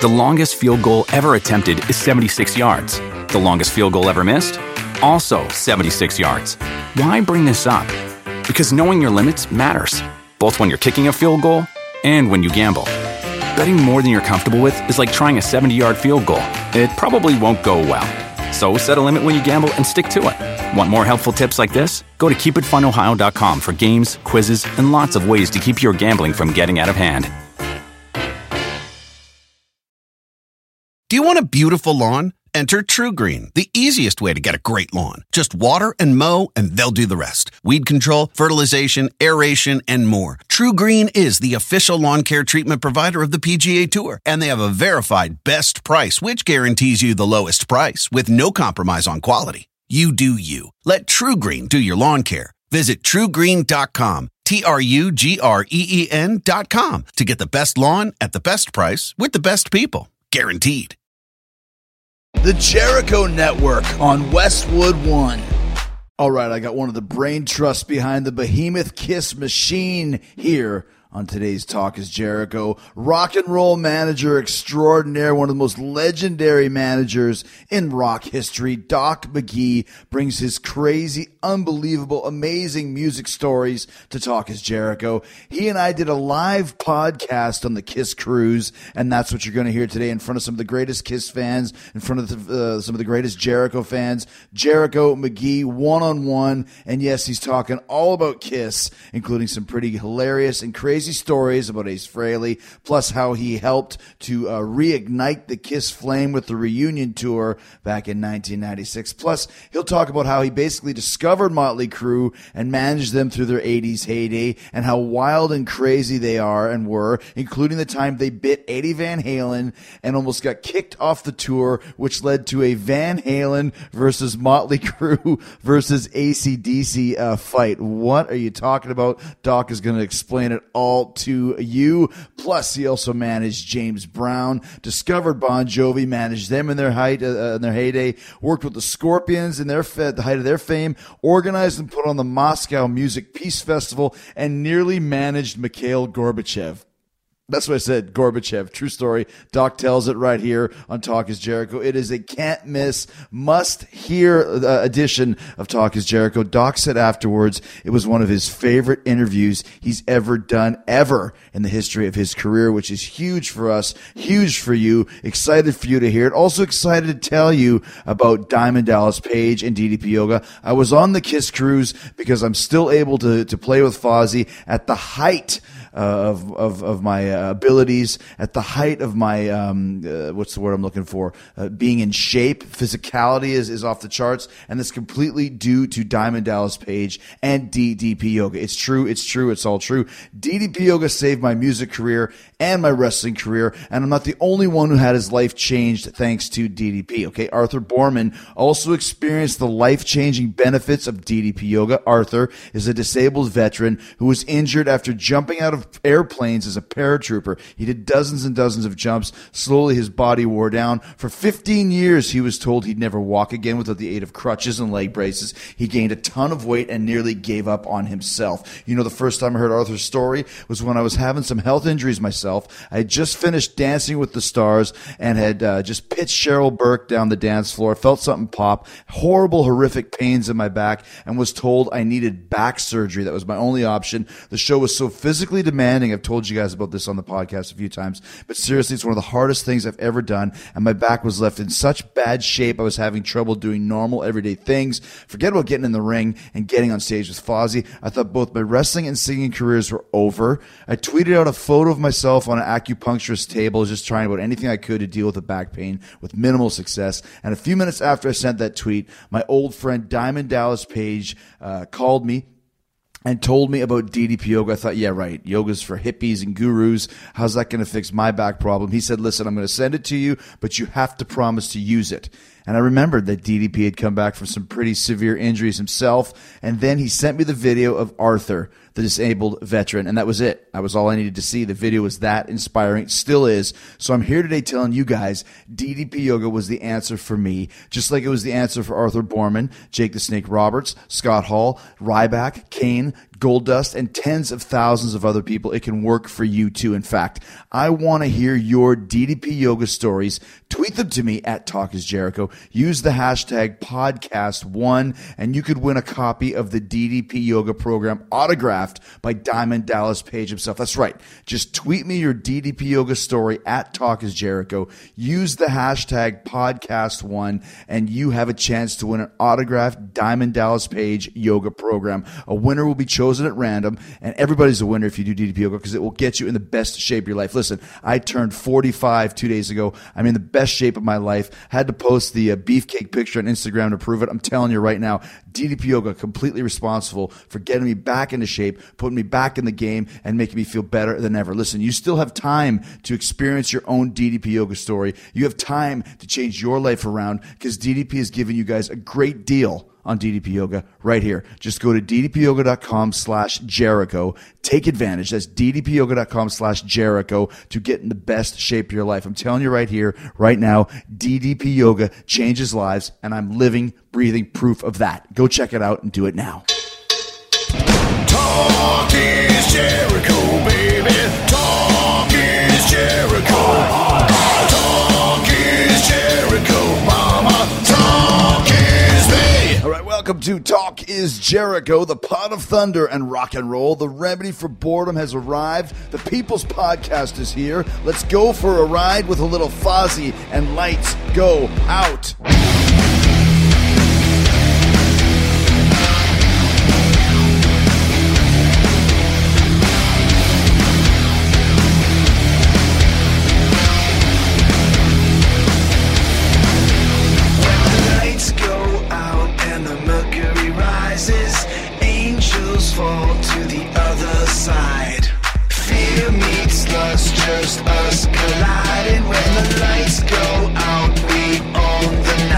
The longest field goal ever attempted is 76 yards. The longest field goal ever missed? Also 76 yards. Why bring this up? Because knowing your limits matters, both when you're kicking a field goal and when you gamble. Betting more than you're comfortable with is like trying a 70-yard field goal. It probably won't go well. So set a limit when you gamble and stick to it. Want more helpful tips like this? Go to keepitfunohio.com for games, quizzes, and lots of ways to keep your gambling from getting out of hand. Do you want a beautiful lawn? Enter TruGreen, the easiest way to get a great lawn. Just water and mow, and they'll do the rest. Weed control, fertilization, aeration, and more. TruGreen is the official lawn care treatment provider of the PGA Tour, and they have a verified best price, which guarantees you the lowest price with no compromise on quality. You do you. Let TruGreen do your lawn care. Visit TruGreen.com, TruGreen.com, to get the best lawn at the best price with the best people. Guaranteed. The Jericho Network on Westwood One. All right, I got one of the brain trusts behind the behemoth Kiss machine here on today's Talk is Jericho. Rock and roll manager extraordinaire, one of the most legendary managers in rock history. Doc McGhee brings his crazy, unbelievable, amazing music stories to Talk is Jericho. He and I did a live podcast on the Kiss Cruise, and that's what you're going to hear today in front of some of the greatest Kiss fans, in front of some of the greatest Jericho fans. Jericho McGhee, one-on-one, and yes, he's talking all about Kiss, including some pretty hilarious and crazy stories about Ace Frehley, plus how he helped to reignite the Kiss flame with the reunion tour back in 1996. Plus, he'll talk about how he basically discovered Motley Crue and managed them through their 80s heyday, and how wild and crazy they are and were, including the time they bit Eddie Van Halen and almost got kicked off the tour, which led to a Van Halen versus Motley Crue versus AC/DC fight. What are you talking about? Doc is going to explain it all to you. Plus, he also managed James Brown, discovered Bon Jovi, managed them in their heyday, worked with the Scorpions in the height of their fame, organized and put on the Moscow Music Peace Festival, and nearly managed Mikhail Gorbachev. That's what I said, Gorbachev. True story. Doc tells it right here on Talk is Jericho. It is a can't miss, must hear edition of Talk is Jericho. Doc said afterwards it was one of his favorite interviews he's ever done, ever in the history of his career, which is huge for us, huge for you. Excited for you to hear it. Also excited to tell you about Diamond Dallas Page and DDP Yoga. I was on the Kiss Cruise because I'm still able to play with Fozzy at the height of my abilities, at the height of my what's the word I'm looking for? Being in shape. Physicality is off the charts, and that's completely due to Diamond Dallas Page and DDP Yoga. It's true. It's all true. DDP Yoga saved my music career and my wrestling career, and I'm not the only one who had his life changed thanks to DDP. Okay, Arthur Borman also experienced the life-changing benefits of DDP Yoga. Arthur is a disabled veteran who was injured after jumping out of airplanes as a paratrooper. He did dozens and dozens of jumps. Slowly, his body wore down. For 15 years, he was told he'd never walk again without the aid of crutches and leg braces. He gained a ton of weight and nearly gave up on himself. You know, the first time I heard Arthur's story was when I was having some health injuries myself. I had just finished Dancing with the Stars and had just pitched Cheryl Burke down the dance floor. Felt something pop. Horrible, horrific pains in my back, and was told I needed back surgery. That was my only option. The show was so physically demanding. I've told you guys about this on the podcast a few times, but seriously, it's one of the hardest things I've ever done, and my back was left in such bad shape I was having trouble doing normal everyday things. Forget about getting in the ring and getting on stage with Fozzy. I thought both my wrestling and singing careers were over. I tweeted out a photo of myself on an acupuncturist table, just trying about anything I could to deal with the back pain with minimal success. And a few minutes after I sent that tweet, my old friend Diamond Dallas Page called me and told me about DDP Yoga. I thought, yeah, right. Yoga's for hippies and gurus. How's that going to fix my back problem? He said, listen, I'm going to send it to you, but you have to promise to use it. And I remembered that DDP had come back from some pretty severe injuries himself. And then he sent me the video of Arthur, the disabled veteran. And that was it. That was all I needed to see. The video was that inspiring. It still is. So I'm here today telling you guys DDP Yoga was the answer for me. Just like it was the answer for Arthur Borman, Jake the Snake Roberts, Scott Hall, Ryback, Kane, Goldust, and tens of thousands of other people. It can work for you too. In fact, I want to hear your DDP yoga stories. Tweet them to me at Talk is Jericho. Use the hashtag podcast1, and you could win a copy of the DDP yoga program autographed by Diamond Dallas Page himself. That's right. Just tweet me your DDP yoga story at Talk is Jericho. Use the hashtag podcast1, and you have a chance to win an autographed Diamond Dallas Page yoga program. A winner will be chosen at random, and everybody's a winner if you do DDP yoga because it will get you in the best shape of your life. Listen, I turned 45 2 days ago. I'm in the best shape of my life. Had to post the beefcake picture on Instagram to prove it. I'm telling you right now, DDP yoga completely responsible for getting me back into shape, putting me back in the game, and making me feel better than ever. Listen, you still have time to experience your own DDP yoga story. You have time to change your life around because DDP is giving you guys a great deal on DDP Yoga right here. Just go to ddpyoga.com/Jericho. Take advantage. That's ddpyoga.com/Jericho to get in the best shape of your life. I'm telling you right here, right now, DDP Yoga changes lives, and I'm living, breathing proof of that. Go check it out and do it now. Talk is Jericho, baby. Talk is Jericho. Talk is Jericho, mama. Talk is me. All right, welcome to Talk is Jericho, the pot of thunder and rock and roll. The remedy for boredom has arrived. The People's Podcast is here. Let's go for a ride with a little Fozzy and Lights Go Out. Angels fall to the other side. Fear meets lust, just us colliding. When the lights go out, we own the night.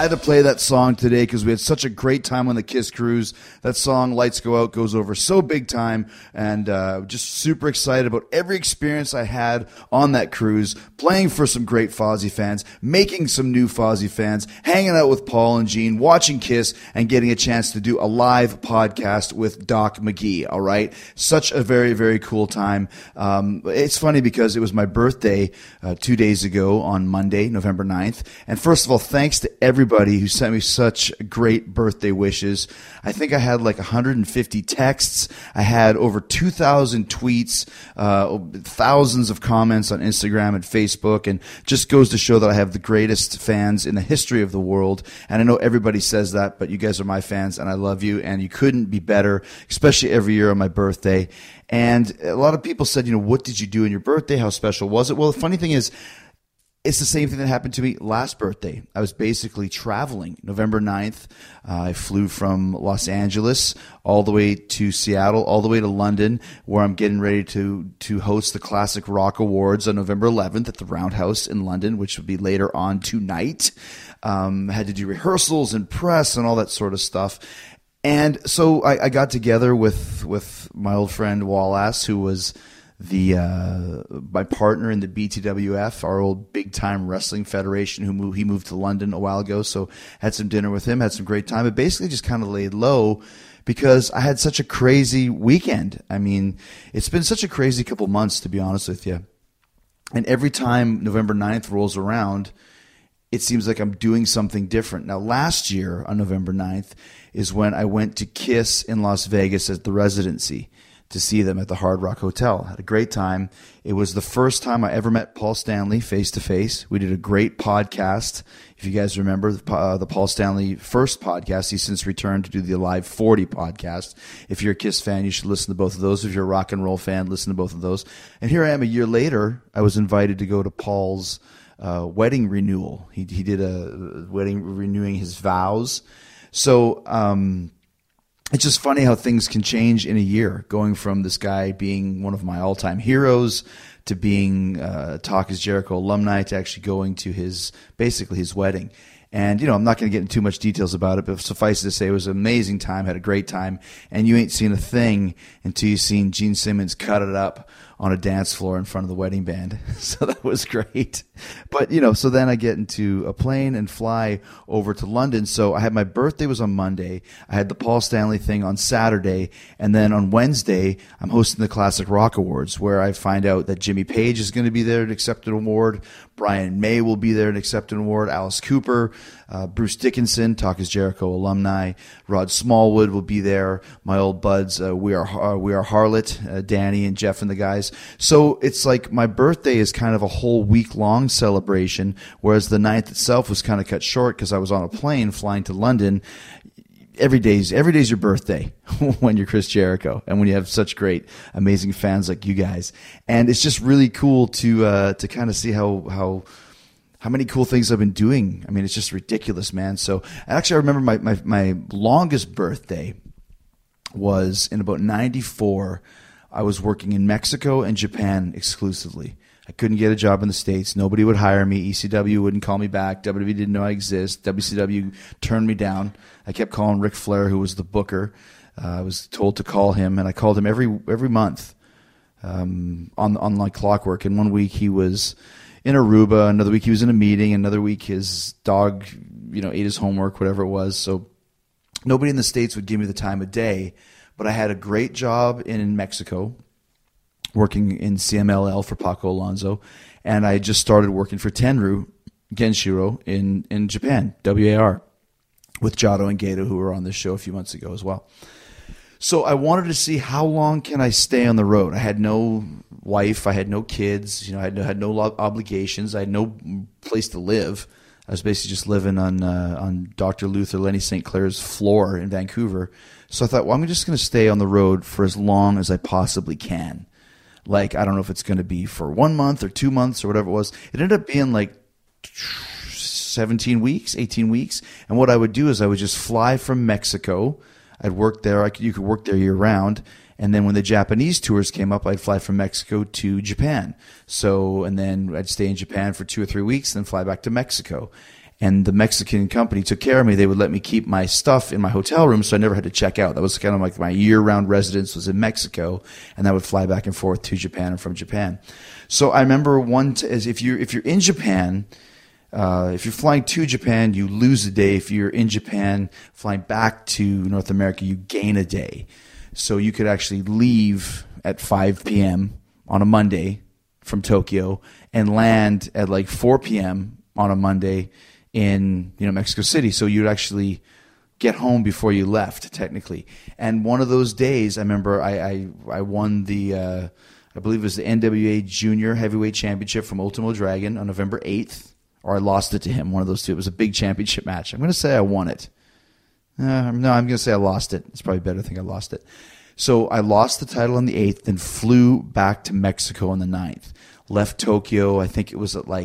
had to play that song today because we had such a great time on the Kiss cruise. That song, Lights Go Out, goes over so big time, and just super excited about every experience I had on that cruise, playing for some great Fozzy fans, making some new Fozzy fans, hanging out with Paul and Gene, watching Kiss, and getting a chance to do a live podcast with Doc McGee, all right? Such a very, very cool time. It's funny because it was my birthday 2 days ago on Monday, November 9th, and first of all, thanks to everybody who sent me such great birthday wishes. I think I had like 150 texts. I had over 2,000 tweets, thousands of comments on Instagram and Facebook, and just goes to show that I have the greatest fans in the history of the world. And I know everybody says that, but you guys are my fans, and I love you, and you couldn't be better, especially every year on my birthday. And a lot of people said, what did you do on your birthday? How special was it? Well, the funny thing is, it's the same thing that happened to me last birthday. I was basically traveling. November 9th, I flew from Los Angeles all the way to Seattle, all the way to London, where I'm getting ready to host the Classic Rock Awards on November 11th at the Roundhouse in London, which will be later on tonight. Had to do rehearsals and press and all that sort of stuff. And so I got together with my old friend Wallace, who was my partner in the BTWF, our old big time wrestling federation, he moved to London a while ago. So had some dinner with him, had some great time, but basically just kind of laid low because I had such a crazy weekend. I mean, it's been such a crazy couple months, to be honest with you. And every time November 9th rolls around, it seems like I'm doing something different. Now, last year on November 9th is when I went to Kiss in Las Vegas at the residency to see them at the Hard Rock Hotel. Had a great time. It was the first time I ever met Paul Stanley face to face. We did a great podcast. If you guys remember the Paul Stanley first podcast, he's since returned to do the Alive 40 podcast. If you're a Kiss fan, you should listen to both of those. If you're a rock and roll fan, listen to both of those. And here I am a year later. I was invited to go to Paul's wedding renewal. He did a wedding renewing his vows. So, it's just funny how things can change in a year, going from this guy being one of my all-time heroes to being Talk is Jericho alumni to actually going to his wedding. And, I'm not going to get into too much details about it, but suffice it to say it was an amazing time, had a great time, and you ain't seen a thing until you've seen Gene Simmons cut it up on a dance floor in front of the wedding band. So that was great. But, so then I get into a plane and fly over to London. So I had my birthday was on Monday. I had the Paul Stanley thing on Saturday. And then on Wednesday, I'm hosting the Classic Rock Awards, where I find out that Jimmy Page is going to be there to accept an award. Brian May will be there to accept an award. Alice Cooper, Bruce Dickinson, Talk is Jericho alumni. Rod Smallwood will be there. My old buds, We Are Harlot, Danny and Jeff and the guys. So it's like my birthday is kind of a whole week-long celebration, whereas the 9th itself was kind of cut short because I was on a plane flying to London. Every day's your birthday when you're Chris Jericho and when you have such great, amazing fans like you guys. And it's just really cool to kind of see how many cool things I've been doing. I mean, it's just ridiculous, man. So actually, I remember my longest birthday was in about 94. I was working in Mexico and Japan exclusively. I couldn't get a job in the States. Nobody would hire me. ECW wouldn't call me back. WWE didn't know I exist. WCW turned me down. I kept calling Ric Flair, who was the booker. I was told to call him, and I called him every month on like clockwork. And one week he was in Aruba. Another week he was in a meeting. Another week his dog, ate his homework, whatever it was. So nobody in the States would give me the time of day. But I had a great job in Mexico, working in CMLL for Paco Alonso, and I just started working for Tenryu Genshiro in Japan, WAR, with Jado and Gato, who were on this show a few months ago as well. So I wanted to see how long can I stay on the road. I had no wife, I had no kids, I had no obligations, I had no place to live. I was basically just living on Dr. Luther Lenny St. Clair's floor in Vancouver. So I thought, well, I'm just going to stay on the road for as long as I possibly can. Like, I don't know if it's going to be for 1 month or 2 months or whatever it was. It ended up being like 17 weeks, 18 weeks. And what I would do is I would just fly from Mexico. I'd work there. You could work there year round. And then when the Japanese tours came up, I'd fly from Mexico to Japan. And then I'd stay in Japan for 2 or 3 weeks, then fly back to Mexico. And the Mexican company took care of me. They would let me keep my stuff in my hotel room, so I never had to check out. That was kind of like my year-round residence was in Mexico, and I would fly back and forth to Japan and from Japan. So I remember if you're in Japan, if you're flying to Japan, you lose a day. If you're in Japan flying back to North America, you gain a day. So you could actually leave at 5 p.m. on a Monday from Tokyo and land at like 4 p.m. on a Monday in Mexico City. So you'd actually get home before you left, technically. And one of those days, I remember I won the I believe it was the NWA Junior Heavyweight Championship from Ultimo Dragon on November 8th, or I lost it to him, one of those two. It was a big championship match. I'm going to say I won it. No, I'm going to say I lost it. It's probably better to think I lost it. So I lost the title on the 8th, then flew back to Mexico on the 9th. Left Tokyo, I think it was at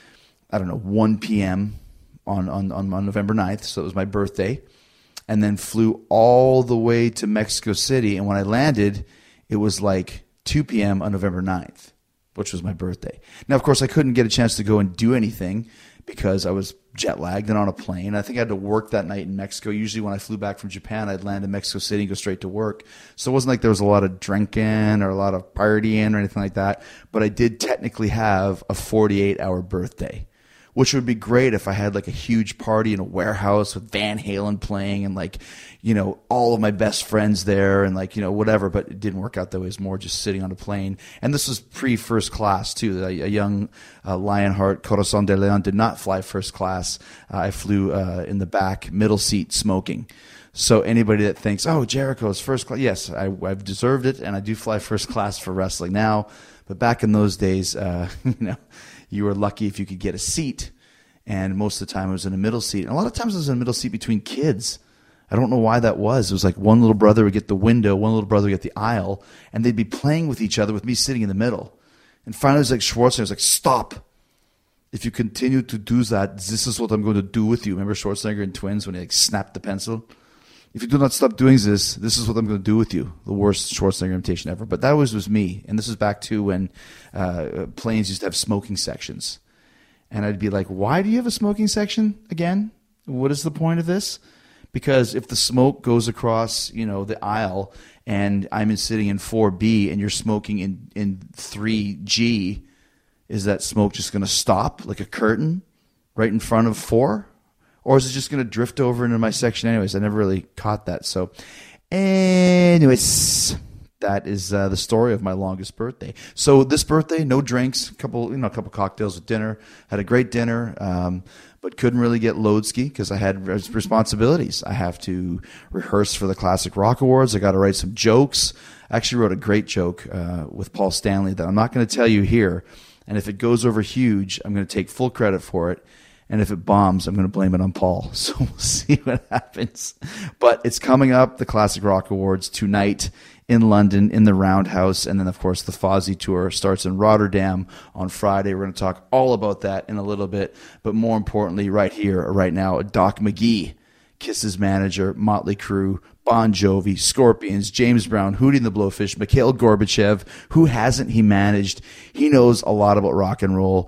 1 p.m. on November 9th, so it was my birthday, and then flew all the way to Mexico City, and when I landed, it was like 2 p.m. on November 9th, which was my birthday. Now, of course, I couldn't get a chance to go and do anything because I was jet lagged and on a plane. I think I had to work that night in Mexico. Usually when I flew back from Japan, I'd land in Mexico City and go straight to work. So it wasn't like there was a lot of drinking or a lot of partying or anything like that. But I did technically have a 48-hour birthday, which would be great if I had like a huge party in a warehouse with Van Halen playing and all of my best friends there and whatever. But it didn't work out that way. It was more just sitting on a plane. And this was pre-first class too. A young Lionheart, Corazon de Leon, did not fly first class. I flew in the back, middle seat, smoking. So anybody that thinks, oh, Jericho's first class, yes, I've deserved it, and I do fly first class for wrestling now. But back in those days, you were lucky if you could get a seat, and most of the time it was in a middle seat. And a lot of times it was in a middle seat between kids. I don't know why that was. It was like one little brother would get the window, one little brother would get the aisle, and they'd be playing with each other with me sitting in the middle. And finally it was like Schwarzenegger was like, stop. If you continue to do that, this is what I'm going to do with you. Remember Schwarzenegger in Twins when he snapped the pencil? If you do not stop doing this, this is what I'm going to do with you. The worst Schwarzenegger imitation ever. But that was me. And this was back to when planes used to have smoking sections. And I'd be like, why do you have a smoking section again? What is the point of this? Because if the smoke goes across, the aisle and I'm sitting in 4B and you're smoking in 3G, is that smoke just going to stop like a curtain right in front of 4? Or is it just going to drift over into my section anyways? I never really caught that. So anyways, that is the story of my longest birthday. So this birthday, no drinks, a couple cocktails with dinner. Had a great dinner, but couldn't really get load ski because I had responsibilities. I have to rehearse for the Classic Rock Awards. I got to write some jokes. I actually wrote a great joke with Paul Stanley that I'm not going to tell you here. And if it goes over huge, I'm going to take full credit for it. And if it bombs, I'm going to blame it on Paul. So we'll see what happens. But it's coming up, the Classic Rock Awards tonight in London, in the Roundhouse. And then, of course, the Fozzy Tour starts in Rotterdam on Friday. We're going to talk all about that in a little bit. But more importantly, right here, right now, Doc McGee, Kiss's manager, Motley Crue, Bon Jovi, Scorpions, James Brown, Hootie and the Blowfish, Mikhail Gorbachev. Who hasn't he managed? He knows a lot about rock and roll.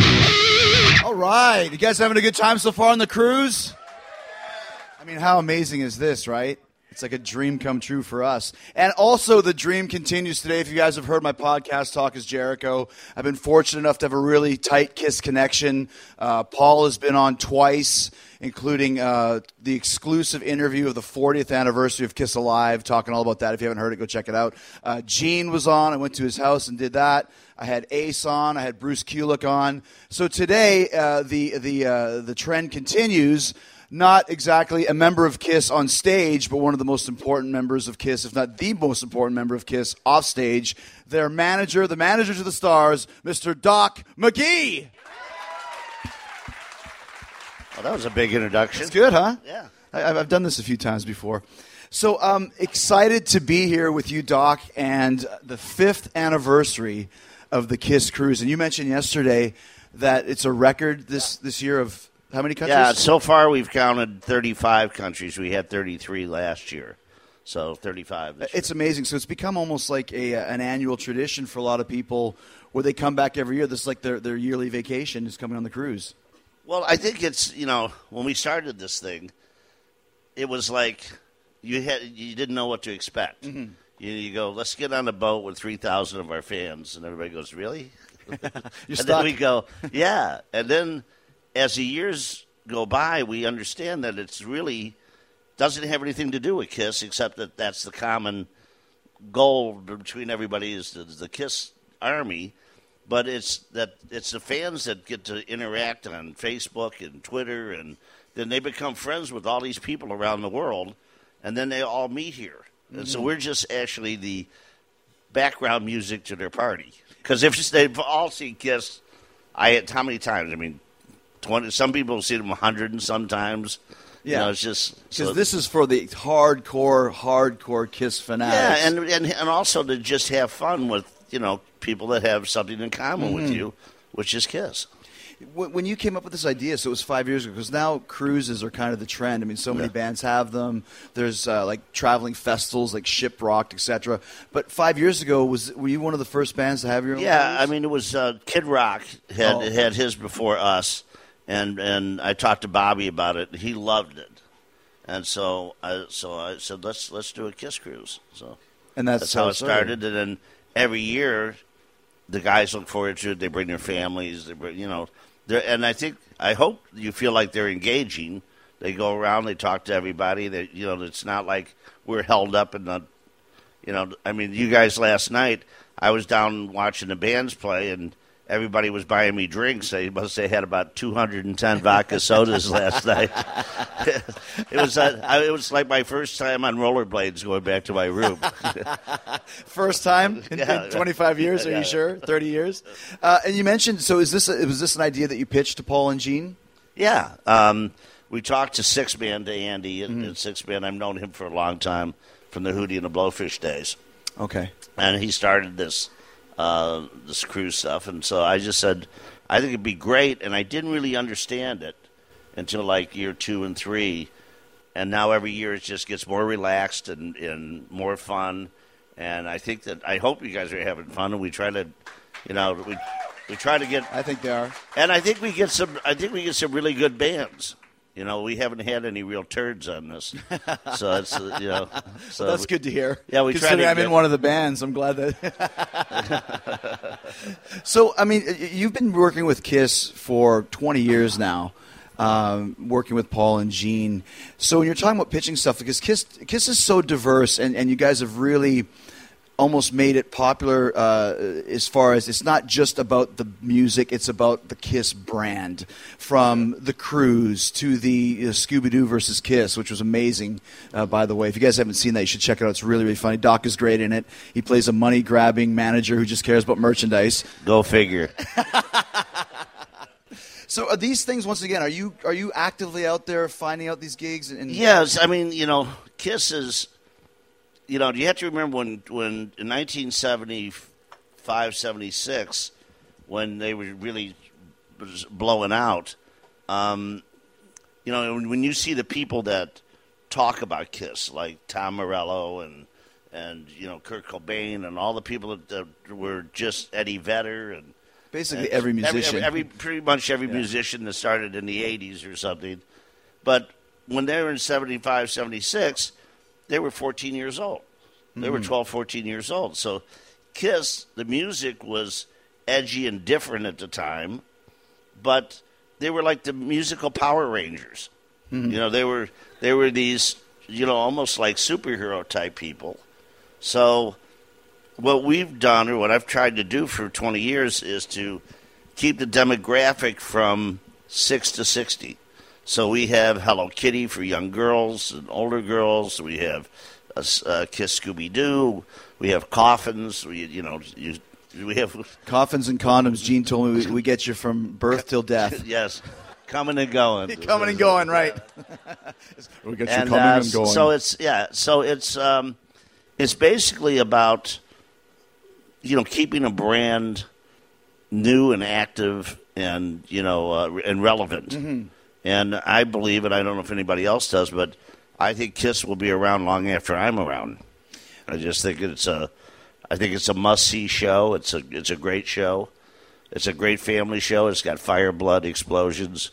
All right. You guys having a good time so far on the cruise? I mean, how amazing is this, right? It's like a dream come true for us. And also the dream continues today. If you guys have heard my podcast, Talk is Jericho, I've been fortunate enough to have a really tight Kiss connection. Paul has been on twice, including the exclusive interview of the 40th anniversary of Kiss Alive, talking all about that. If you haven't heard it, go check it out. Gene was on. I went to his house and did that. I had Ace on. I had Bruce Kulick on. So today, the trend continues. Not exactly a member of Kiss on stage, but one of the most important members of Kiss, if not the most important member of Kiss, off stage. Their manager, the manager to the stars, Mr. Doc McGee. Well, that was a big introduction. It's good, huh? Yeah. I've done this a few times before. So I'm excited to be here with you, Doc, and the 5th anniversary of the Kiss Cruise. And you mentioned yesterday that it's a record this year of how many countries? Yeah, so far we've counted 35 countries. We had 33 last year, so 35 this year. It's amazing. So it's become almost like an annual tradition for a lot of people where they come back every year. This is like their yearly vacation is coming on the cruise. Well, I think it's, when we started this thing, it was like you didn't know what to expect. Mm-hmm. You go, let's get on a boat with 3,000 of our fans, and everybody goes, really? You're And then we go, yeah. And then as the years go by, we understand that it's really doesn't have anything to do with KISS, except that that's the common goal between everybody is the KISS Army. But it's the fans that get to interact on Facebook and Twitter, and then they become friends with all these people around the world, and then they all meet here. Mm-hmm. And so we're just actually the background music to their party. Because if they've all seen KISS, how many times? I mean, 20. Some people see them 100 and sometimes. Yeah, it's just because this is for the hardcore KISS fanatics. Yeah, and also to just have fun with people that have something in common with you, which is KISS. When you came up with this idea, so it was 5 years ago, because now cruises are kind of the trend. I mean, so many bands have them. There's like traveling festivals like Shiprocked, etc. But 5 years ago, were you one of the first bands to have your own cruise? I mean, it was Kid Rock had his before us, and I talked to Bobby about it. He loved it, and so I said, let's do a KISS cruise. So and that's how it started. And then every year, the guys look forward to it. They bring their families. They bring, and I hope you feel like they're engaging. They go around, they talk to everybody. They, it's not like we're held up in the, I mean, you guys last night, I was down watching the bands play, and everybody was buying me drinks. They must have had about 210 vodka sodas last night. It was like my first time on rollerblades going back to my room. First time in 25 years? Are you sure? 30 years? And you mentioned, so was this an idea that you pitched to Paul and Gene? Yeah. We talked to Six Man, to Andy, and Six Man. I've known him for a long time from the Hootie and the Blowfish days. Okay. And he started this cruise stuff, and so I just said, I think it'd be great, and I didn't really understand it until like year 2 and 3, and now every year it just gets more relaxed and more fun, and I hope you guys are having fun, and we try to, we try to get. I think they are, and I think we get some really good bands. We haven't had any real turds on this, so it's So well, that's good to hear. Yeah, we try to. I'm in one of the bands. I'm glad that. So, I mean, you've been working with KISS for 20 years now, working with Paul and Gene. So, when you're talking about pitching stuff, because KISS is so diverse, and you guys have really almost made it popular as far as it's not just about the music, it's about the KISS brand. From the cruise to the Scooby-Doo versus KISS, which was amazing, by the way. If you guys haven't seen that, you should check it out. It's really, really funny. Doc is great in it. He plays a money-grabbing manager who just cares about merchandise. Go figure. So are these things, once again, are you actively out there finding out these gigs? Yes. I mean, KISS is... you have to remember when in 1975, 76, when they were really blowing out, when you see the people that talk about KISS, like Tom Morello and Kurt Cobain and all the people that were just Eddie Vedder and basically every musician, pretty much every musician that started in the 80s or something, but when they were in 75, 76. They were 14 years old. They were 12, 14 years old. So KISS, the music was edgy and different at the time, but they were like the musical Power Rangers. They were these, almost like superhero type people. So what we've done, or what I've tried to do for 20 years, is to keep the demographic from 6 to 60. So we have Hello Kitty for young girls and older girls. We have KISS Scooby-Doo. We have coffins. We have coffins and condoms. Gene told me we get you from birth till death. Yes, coming and going. Coming and going, right? We get you coming and going. So it's basically about keeping a brand new and active and and relevant. And I believe, and I don't know if anybody else does, but I think KISS will be around long after I'm around. I just think it's a must-see show. It's a great show. It's a great family show. It's got fire, blood, explosions.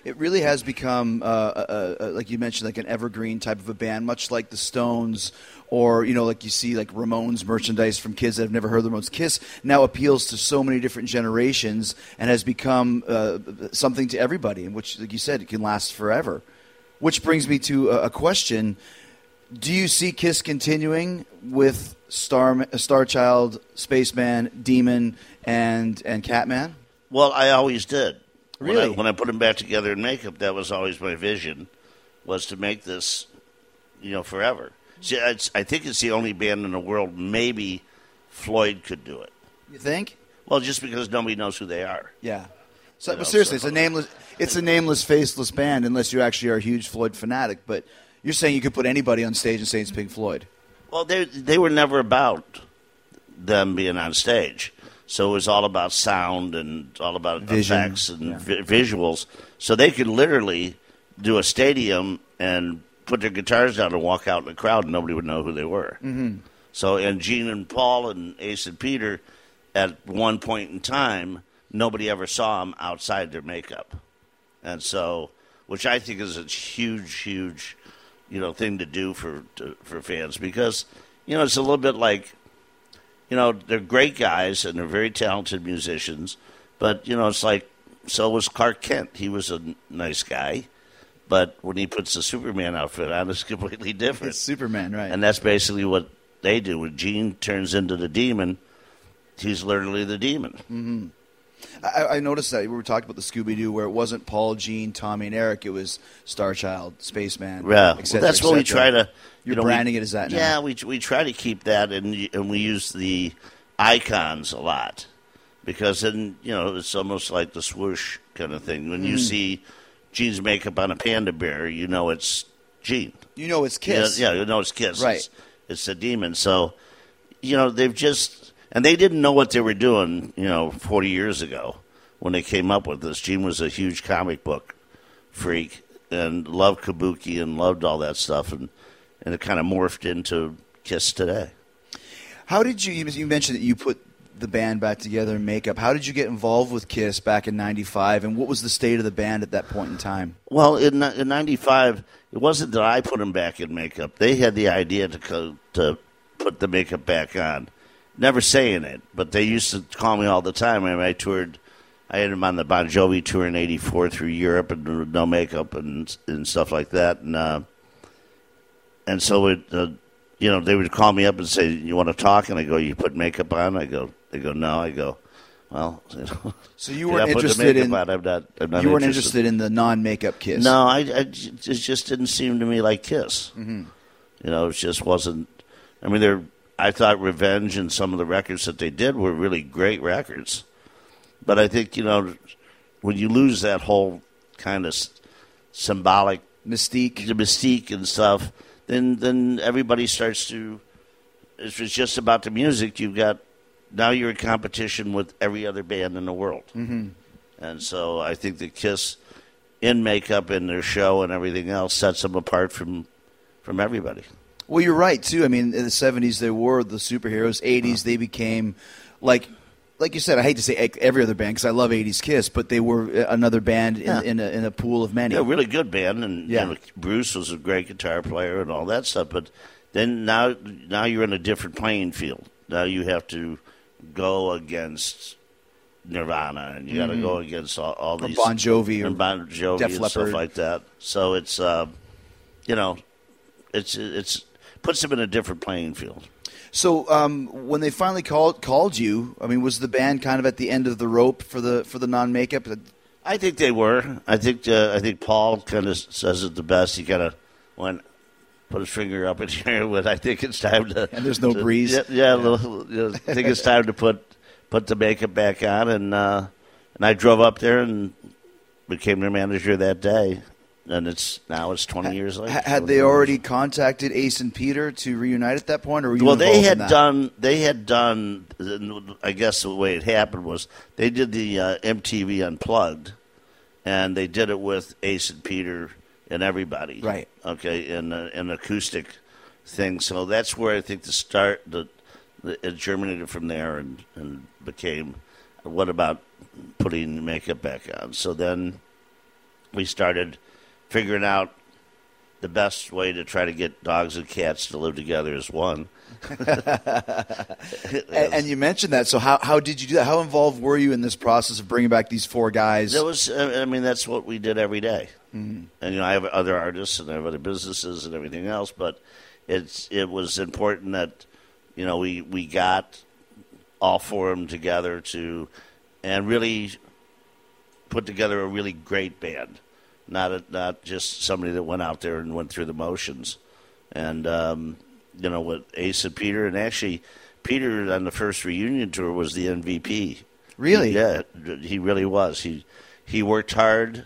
It really has become, like you mentioned, like an evergreen type of a band, much like the Stones, or like you see like Ramones merchandise from kids that have never heard the Ramones. Kiss now appeals to so many different generations and has become something to everybody, in which, like you said, it can last forever. Which brings me to a question. Do you see Kiss continuing with Starchild, Spaceman, Demon, and Catman? Well, I always did. Really? When I put them back together in makeup, that was always my vision, was to make this, forever. See, I think it's the only band in the world, maybe Floyd could do it. You think? Well, just because nobody knows who they are. Yeah. So, but seriously, it's a nameless, faceless band unless you actually are a huge Floyd fanatic. But you're saying you could put anybody on stage and say it's Pink Floyd. Well, they were never about them being on stage. So it was all about sound and all about Vision. effects and visuals. So they could literally do a stadium and put their guitars down and walk out in the crowd, and nobody would know who they were. Mm-hmm. So, and Gene and Paul and Ace and Peter, at one point in time, nobody ever saw them outside their makeup. And so, which I think is a huge, huge, thing to do for fans, because, it's a little bit like, they're great guys and they're very talented musicians, but, it's like, so was Clark Kent. He was a nice guy, but when he puts the Superman outfit on, it's completely different. It's Superman, right. And that's basically what they do. When Gene turns into the Demon, he's literally the Demon. Mm-hmm. I noticed that we were talking about the Scooby-Doo, where it wasn't Paul, Gene, Tommy, and Eric. It was Starchild, Spaceman, yeah. et cetera, Well, that's what we try to... You're branding it as that now. Yeah, we try to keep that, and we use the icons a lot, because then, it's almost like the swoosh kind of thing. When you see Gene's makeup on a panda bear, it's Gene. It's Kiss. Yeah, it's Kiss. Right. It's the Demon. So, they've just... And they didn't know what they were doing, 40 years ago when they came up with this. Gene was a huge comic book freak and loved Kabuki and loved all that stuff, and it kind of morphed into Kiss today. How did you mentioned that you put the band back together in makeup. How did you get involved with Kiss back in '95, and what was the state of the band at that point in time? Well, in '95, it wasn't that I put them back in makeup. They had the idea to put the makeup back on. Never saying it, but they used to call me all the time. I toured. I had them on the Bon Jovi tour in '84 through Europe, and no makeup and stuff like that. And so they would call me up and say, "You want to talk?" And I go, "You put makeup on?" They go, "No." I go, "Well." So you weren't interested in. I'm not you weren't interested in the non-makeup Kiss. No, it just didn't seem to me like Kiss. Mm-hmm. It just wasn't. I mean, I thought Revenge and some of the records that they did were really great records. But I think, when you lose that whole kind of symbolic mystique and stuff, then everybody starts to, if it's just about the music, now you're in competition with every other band in the world. Mm-hmm. And so I think the Kiss in makeup and their show and everything else sets them apart from everybody. Well, you're right, too. I mean, in the 70s, they were the superheroes. 80s, they became, like you said, I hate to say every other band because I love 80s Kiss, but they were another band in a pool of many. Yeah, really good band, and Bruce was a great guitar player and all that stuff. But then now you're in a different playing field. Now you have to go against Nirvana, and you got to go against all these... Bon Jovi. And Bon Jovi Def and Leppard. Stuff like that. So it's, it's puts them in a different playing field. So when they finally called you, I mean, was the band kind of at the end of the rope for the non-makeup? I think they were. I think Paul kind of says it the best. He kind of put his finger up in the air with, I think it's time to... And there's no breeze. I think it's time to put the makeup back on. And I drove up there and became their manager that day. And now it's 20 years later. Had they already contacted Ace and Peter to reunite at that point, or were you well, involved they had in that? done. I guess the way it happened was they did the MTV Unplugged, and they did it with Ace and Peter and everybody. Right. Okay, in an acoustic thing. So that's where I think it germinated from there and became. What about putting makeup back on? So then. we started figuring out the best way to try to get dogs and cats to live together as one. And you mentioned that. So how did you do that? How involved were you in this process of bringing back these 4 guys? That was, I mean, that's what we did every day. Mm-hmm. And I have other artists and I have other businesses and everything else, but it was important that we got all 4 of them together and really put together a really great band, not just somebody that went out there and went through the motions. And with Ace and Peter, and actually Peter on the first reunion tour was the MVP. Really? Yeah, he really was. He worked hard.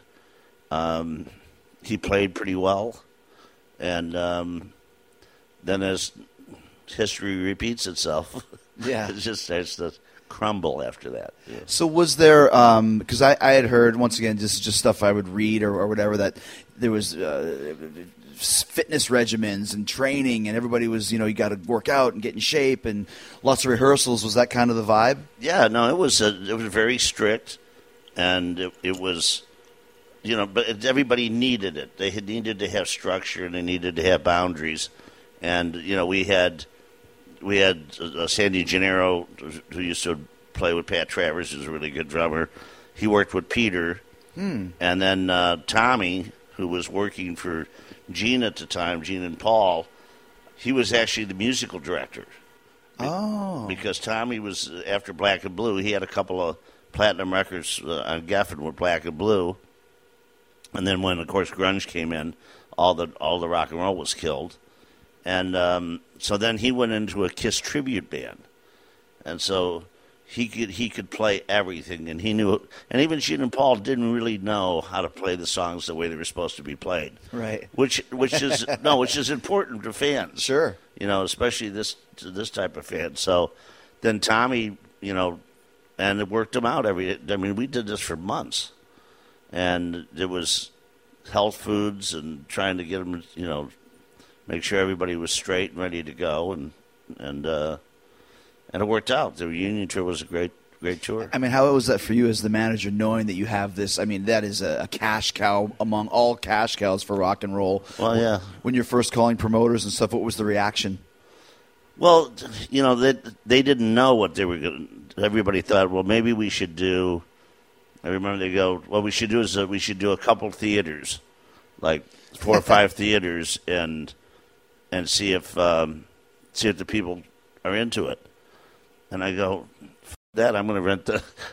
He played pretty well, and then as history repeats itself, yeah, it just starts to crumble after that. Yeah. So was there, because I had heard, once again, this is just stuff I would read or whatever, that there was fitness regimens and training, and everybody was, you got to work out and get in shape and lots of rehearsals. Was that kind of the vibe? Yeah, no, it was very strict, and it was, but everybody needed it. They needed to have structure, and they needed to have boundaries. And, we had Sandy Gennaro, who used to play with Pat Travers, who's a really good drummer. He worked with Peter. And then Tommy, who was working for Gene at the time, Gene and Paul, he was actually the musical director. Oh. Because Tommy was, after Black and Blue, he had a couple of platinum records on Geffen with Black and Blue. And then when, of course, grunge came in, all the rock and roll was killed. And so then he went into a Kiss tribute band. And so he could play everything, and he knew. And even Gene and Paul didn't really know how to play the songs the way they were supposed to be played. Right. Which is important to fans. Sure. Especially this type of fan. So then Tommy, and it worked him out every day. I mean, we did this for months, and it was health foods and trying to get them, make sure everybody was straight and ready to go, and it worked out. The reunion tour was a great tour. I mean, how was that for you as the manager, knowing that you have this? I mean, that is a cash cow among all cash cows for rock and roll. Well, yeah. When you're first calling promoters and stuff, what was the reaction? Well, they didn't know what they were going to. Everybody thought, well, maybe we should do. I remember they go, what we should do is we should do a couple theaters, like 4 or 5 theaters, and see if the people are into it. And I go, that I'm going to rent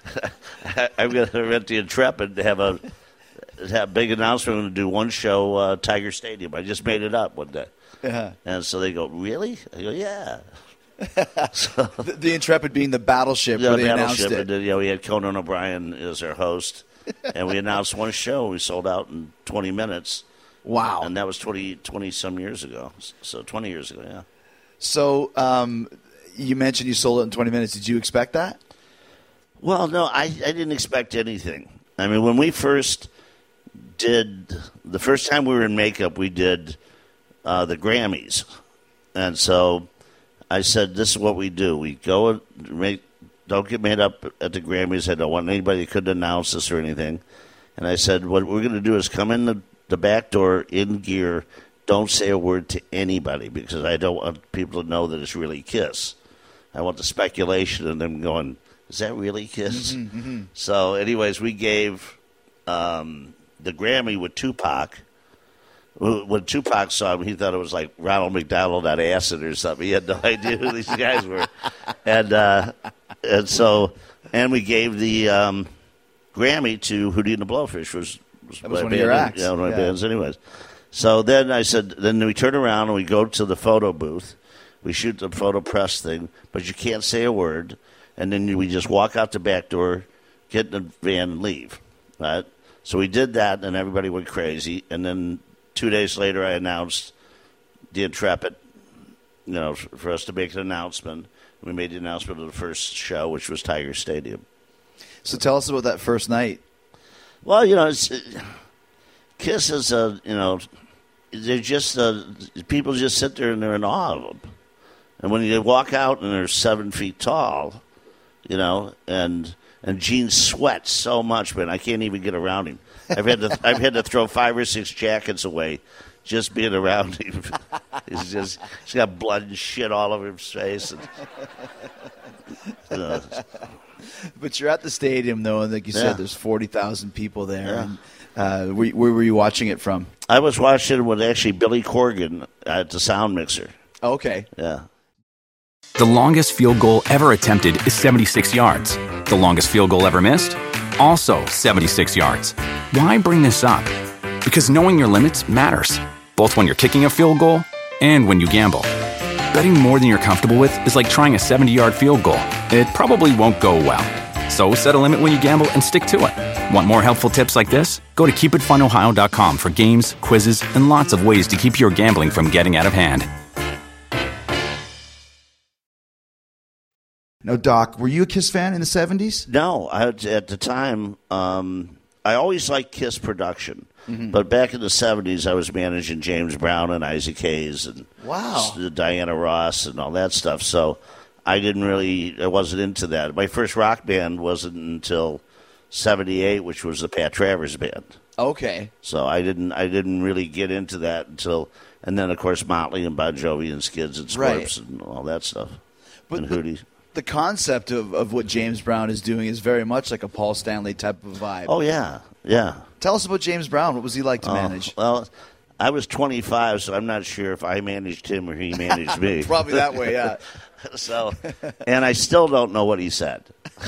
the Intrepid to have a big announcement. I'm going to do one show, Tiger Stadium. I just made it up one day. Uh-huh. And so they go, really? I go, yeah. So, the Intrepid being the battleship where they announced it. And, we had Conan O'Brien as our host, and we announced one show. We sold out in 20 minutes. Wow. And that was 20-some years ago. So 20 years ago, yeah. So you mentioned you sold it in 20 minutes. Did you expect that? Well, no, I didn't expect anything. I mean, when we first did, the first time we were in makeup, we did the Grammys. And so I said, this is what we do. We go and don't get made up at the Grammys. I don't want anybody that could announce this or anything. And I said, what we're going to do is come in the back door in gear. Don't say a word to anybody, because I don't want people to know that it's really Kiss. I want the speculation and them going, is that really Kiss? Mm-hmm, mm-hmm. So anyways, we gave the Grammy with Tupac. When Tupac saw him, he thought it was like Ronald McDonald on acid or something. He had no idea who these guys were. And we gave the Grammy to Hootie and the Blowfish, was one of your acts. Yeah, one of my bands anyways. So then I said, then we turn around and we go to the photo booth. We shoot the photo press thing, but you can't say a word. And then we just walk out the back door, get in the van, and leave. Right? So we did that, and everybody went crazy. And then 2 days later, I announced the Intrepid, for us to make an announcement. We made the announcement of the first show, which was Tiger Stadium. So tell us about that first night. Well, Kiss is they're just people just sit there and they're in awe of them. And when you walk out and they're 7 feet tall, and And Gene sweats so much, man, I can't even get around him. I've had to throw 5 or 6 jackets away just being around him. He's got blood and shit all over his face. But you're at the stadium, though, and like you Yeah. said, there's 40,000 people there. And, where were you watching it from? I was watching it with actually Billy Corgan at the sound mixer. Okay. Yeah. The longest field goal ever attempted is 76 yards. The longest field goal ever missed? Also 76 yards. Why bring this up? Because knowing your limits matters, both when you're kicking a field goal and when you gamble. Betting more than you're comfortable with is like trying a 70-yard field goal. It probably won't go well. So set a limit when you gamble and stick to it. Want more helpful tips like this? Go to keepitfunohio.com for games, quizzes, and lots of ways to keep your gambling from getting out of hand. Now, Doc, were you a Kiss fan in the 70s? No, at the time, I always liked Kiss production. But back in the 70s, I was managing James Brown and Isaac Hayes and Diana Ross and all that stuff. So I wasn't into that. My first rock band wasn't until 78, which was the Pat Travers Band. Okay. So I didn't really get into that until, and then of course Motley and Bon Jovi and Skids and Scorps and all that stuff. And Hootie. The concept of what James Brown is doing is very much like a Paul Stanley type of vibe. Oh yeah, yeah. Tell us about James Brown. What was he like to manage? Well, I was 25, so I'm not sure if I managed him or he managed me. Probably that way, yeah. So, and I still don't know what he said.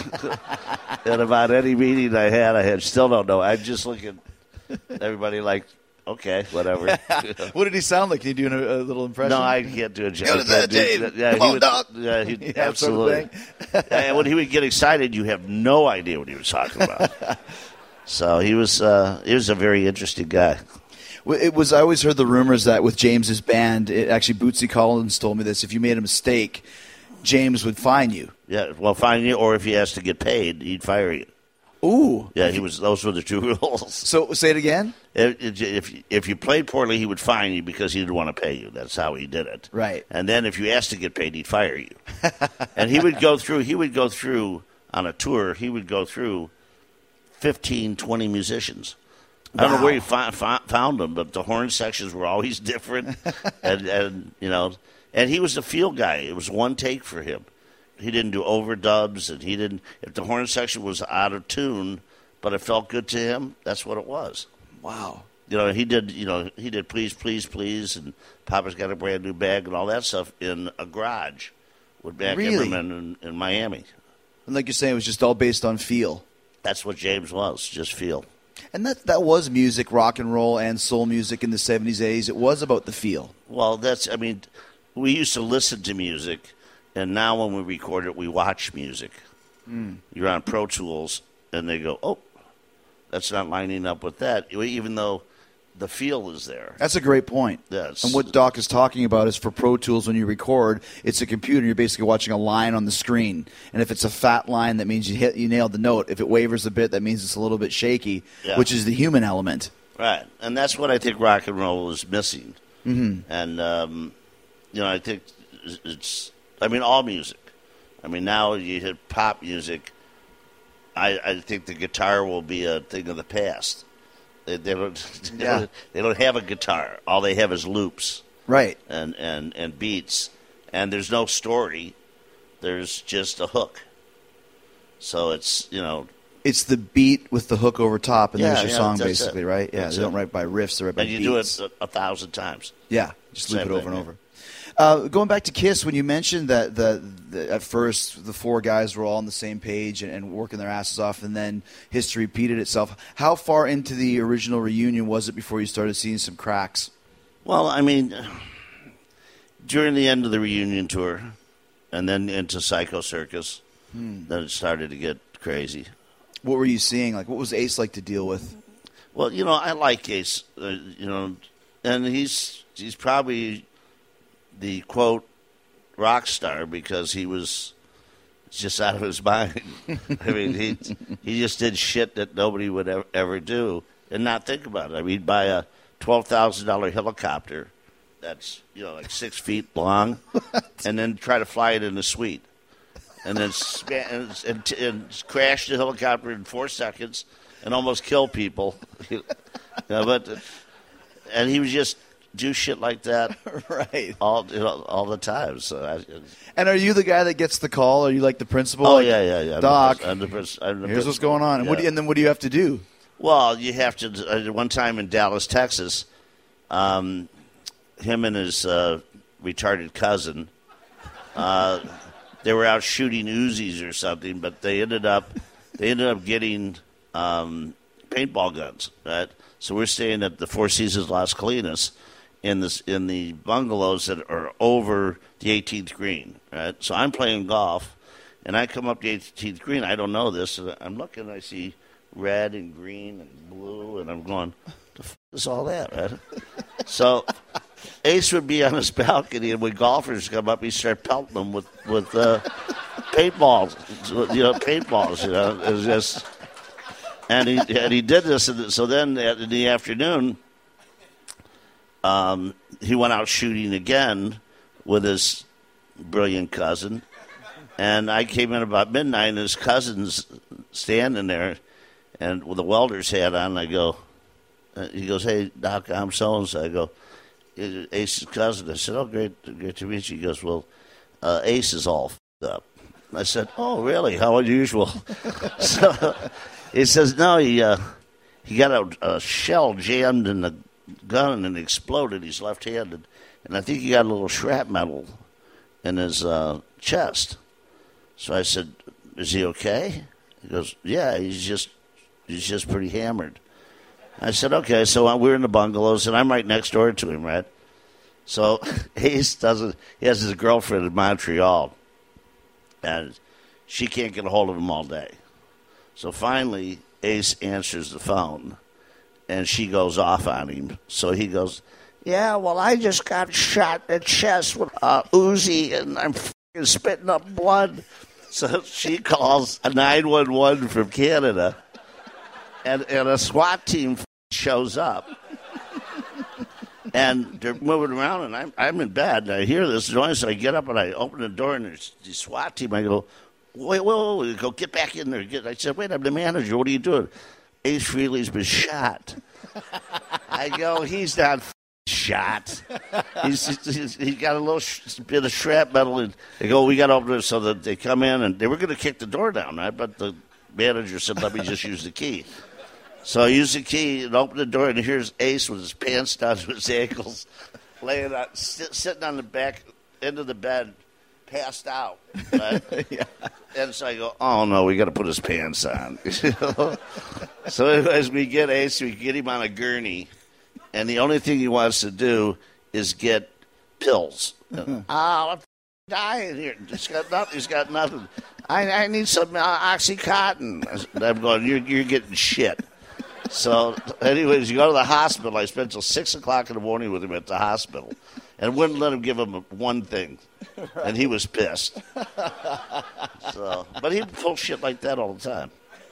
And about any meeting I still don't know. I just look at everybody like, okay, whatever. What did he sound like? Can you do a little impression? No, I can't do a joke. Go to that, Dave. Yeah, Come on, Doc. Yeah, Sort absolutely. of And when he would get excited, you have no idea what he was talking about. So he was a very interesting guy. I always heard the rumors that with James's band, actually Bootsy Collins told me this, if you made a mistake, James would fine you. Yeah, well, fine you, or if he has to get paid, he'd fire you. Ooh. Yeah, those were the 2 rules. So say it again? If you played poorly, he would fine you because he didn't want to pay you. That's how he did it. Right. And then if you asked to get paid, he'd fire you. And he would go through on a tour, he would go through 15, 20 musicians. I don't know where he found them, but the horn sections were always different. and he was a feel guy. It was one take for him. He didn't do overdubs, and if the horn section was out of tune, but it felt good to him, that's what it was. Wow. He did Please, Please, Please, and Papa's Got a Brand New Bag and all that stuff in a garage with Mac Emmerman in Miami. And like you're saying, it was just all based on feel. That's what James was, just feel. And that was music, rock and roll and soul music in the 70s, 80s. It was about the feel. Well, we used to listen to music, and now when we record it, we watch music. You're on Pro Tools, and they go, oh, that's not lining up with that, even though the feel is there. That's a great point. Yes. And what Doc is talking about is for Pro Tools, when you record, it's a computer. You're basically watching a line on the screen. And if it's a fat line, that means you nailed the note. If it wavers a bit, that means it's a little bit shaky, which is the human element. Right. And that's what I think rock and roll is missing. Mm-hmm. And, I think all music. Now you hit pop music. I think the guitar will be a thing of the past. They don't have a guitar. All they have is loops, right? And beats, and there's no story. There's just a hook. So it's it's the beat with the hook over top, and there's your song, that's basically, it. right? Yeah, That's they don't it. write by riffs; they write by and you beats. do it 1,000 times. Yeah, just loop Same it over thing, and yeah. over. Going back to Kiss, when you mentioned that at first the 4 guys were all on the same page and working their asses off, and then history repeated itself, how far into the original reunion was it before you started seeing some cracks? Well, during the end of the reunion tour, and then into Psycho Circus, then it started to get crazy. What were you seeing? Like, what was Ace like to deal with? Well, I like Ace, and he's probably the, quote, rock star because he was just out of his mind. He just did shit that nobody would ever do and not think about it. He'd buy a $12,000 helicopter that's, like 6 feet long and then try to fly it in a suite. and then and crashed the helicopter in 4 seconds and almost killed people. And he would just do shit like that Right. all the time. So And are you the guy that gets the call? Are you like the principal? Oh, Like, yeah. Doc, I'm the here's what's going on. Yeah. And then what do you have to do? Well, you have to. One time in Dallas, Texas, him and his retarded cousin, they were out shooting Uzis or something, but they ended up getting paintball guns. Right, so we're staying at the Four Seasons Las Colinas in the bungalows that are over the 18th green. Right, so I'm playing golf, and I come up the 18th green. I don't know this. And I'm looking, and I see red and green and blue, and I'm going, the f*** is all that, right? So Ace would be on his balcony, and when golfers come up, he'd start pelting them with paintballs, It was just, and he did this, and so then in the afternoon, he went out shooting again with his brilliant cousin, and I came in about midnight, and his cousin's standing there, and with a welder's hat on, I go, he goes, "Hey, Doc, I'm so-and-so." I go, "Ace's cousin." I said, "Oh, great to meet you." He goes, "Well, Ace is all f***ed up." I said, "Oh, really? How unusual." So he says, "No, he got a shell jammed in the gun and it exploded. He's left-handed. And I think he got a little shrapnel in his chest." So I said, "Is he okay?" He goes, "Yeah, he's just pretty hammered." I said, "Okay." So we're in the bungalows, and I'm right next door to him, right? So Ace he has his girlfriend in Montreal, and she can't get a hold of him all day. So finally, Ace answers the phone, and she goes off on him. So he goes, "Yeah, well, I just got shot in the chest with a Uzi, and I'm f***ing spitting up blood." So she calls a 911 from Canada, and a SWAT team shows up. And they're moving around, and I'm in bed, and I hear this noise, so I get up and I open the door, and there's the SWAT team. I go, wait, go get back in there. I said, "Wait, I'm the manager. What are you doing?" "Ace Frehley's been shot." I go, "He's not shot. He's got a little bit of shrapnel." And they go, "We got to open it," so that they come in, and they were going to kick the door down, right? But the manager said, "Let me just use the key." So I used the key and opened the door, and here's Ace with his pants down to his ankles, laying out, sitting on the back end of the bed, passed out. Right? Yeah. And so I go, "Oh, no, we got to put his pants on." So as we get Ace, we get him on a gurney, and the only thing he wants to do is get pills. I'm dying here. He's got nothing. I need some Oxycontin. I'm going, you're getting shit. So, anyways, you go to the hospital. I spent till 6 o'clock in the morning with him at the hospital, and wouldn't let him give him one thing, and he was pissed. So, but he'd pull shit like that all the time.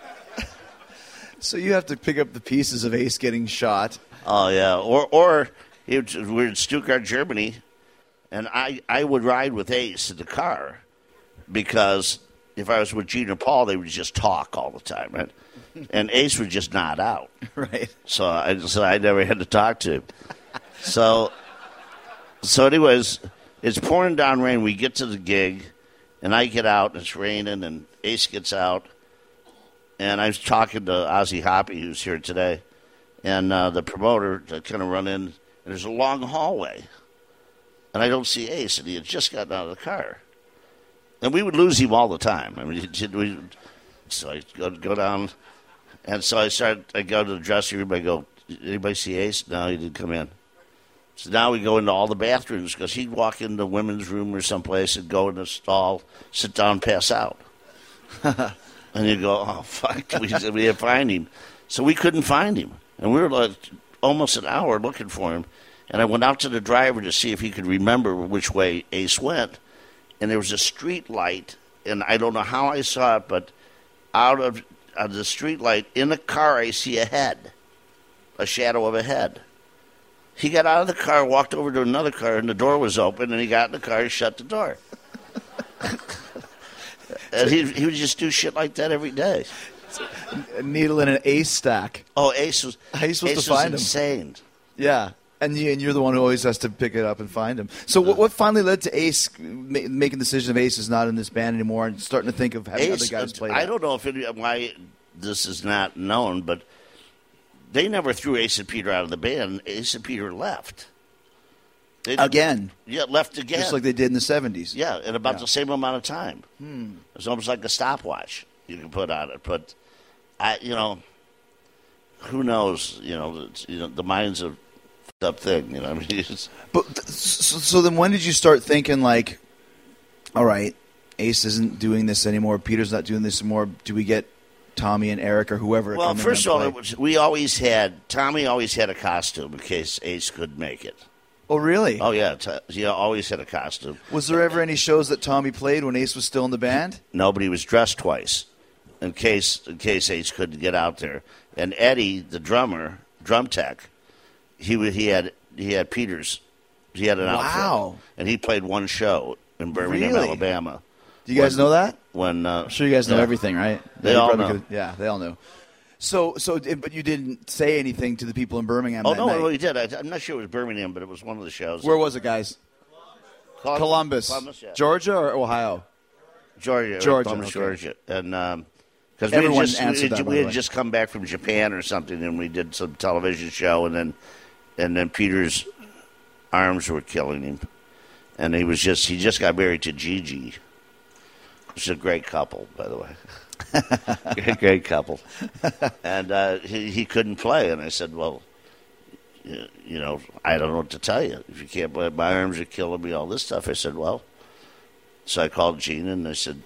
So you have to pick up the pieces of Ace getting shot. Oh yeah, or we're in Stuttgart, Germany, and I would ride with Ace in the car because if I was with Gina Paul, they would just talk all the time, right? And Ace would just nod out. Right. So I never had to talk to him. So anyways, it's pouring down rain. We get to the gig, and I get out, and it's raining, and Ace gets out. And I was talking to Ozzy Hoppy, who's here today, and the promoter, I kind of run in, and there's a long hallway. And I don't see Ace, and he had just gotten out of the car. And we would lose him all the time. I mean, so I go down. And so I go to the dressing room. I go, "Anybody see Ace?" No, he didn't come in. So now we go into all the bathrooms because he'd walk in the women's room or someplace and go in the stall, sit down, pass out. And you go, "Oh, fuck, we didn't find him." So we couldn't find him. And we were like almost an hour looking for him. And I went out to the driver to see if he could remember which way Ace went. And there was a street light, and I don't know how I saw it, but out of the street light, in the car, I see a head, a shadow of a head. He got out of the car, walked over to another car, and the door was open, and he got in the car and shut the door. And he would just do shit like that every day. A needle in an Ace stack. Oh, Ace was to find him. insane. Yeah. And you're the one who always has to pick it up and find him. So what finally led to Ace making the decision of Ace is not in this band anymore and starting to think of having other guys play that? I don't know why this is not known, but they never threw Ace and Peter out of the band. Ace and Peter left. Again? Yeah, left again. Just like they did in the 70s. Yeah, in about the same amount of time. It's almost like a stopwatch you can put on it. But, who knows? The mind's a up thing, I mean, so then when did you start thinking like, all right, Ace isn't doing this anymore, Peter's not doing this anymore, do we get Tommy and Eric or whoever? Well, first of all, Tommy always had a costume in case Ace couldn't make it. Oh, really? Oh, yeah. He always had a costume. Was there ever any shows that Tommy played when Ace was still in the band? No, but he was dressed twice in case Ace couldn't get out there. And Eddie, the drum tech, he had Peter's. He had an outfit. And he played one show in Birmingham, Alabama. Do you guys know that? I'm sure you guys know everything, right? They all know. Yeah, they all know. So, but you didn't say anything to the people in Birmingham that night? No, he did. I'm not sure it was Birmingham, but it was one of the shows. Where was it, guys? Columbus. Yeah. Georgia or Ohio? Georgia. Okay. Georgia. And because we had just come back from Japan or something, and we did some television show, and then Peter's arms were killing him, and he just got married to Gigi, which is a great couple, by the way. Great couple. And he couldn't play, and I said, well, I don't know what to tell you. If you can't play, my arms are killing me, all this stuff. I said, well, so I called Gene, and I said,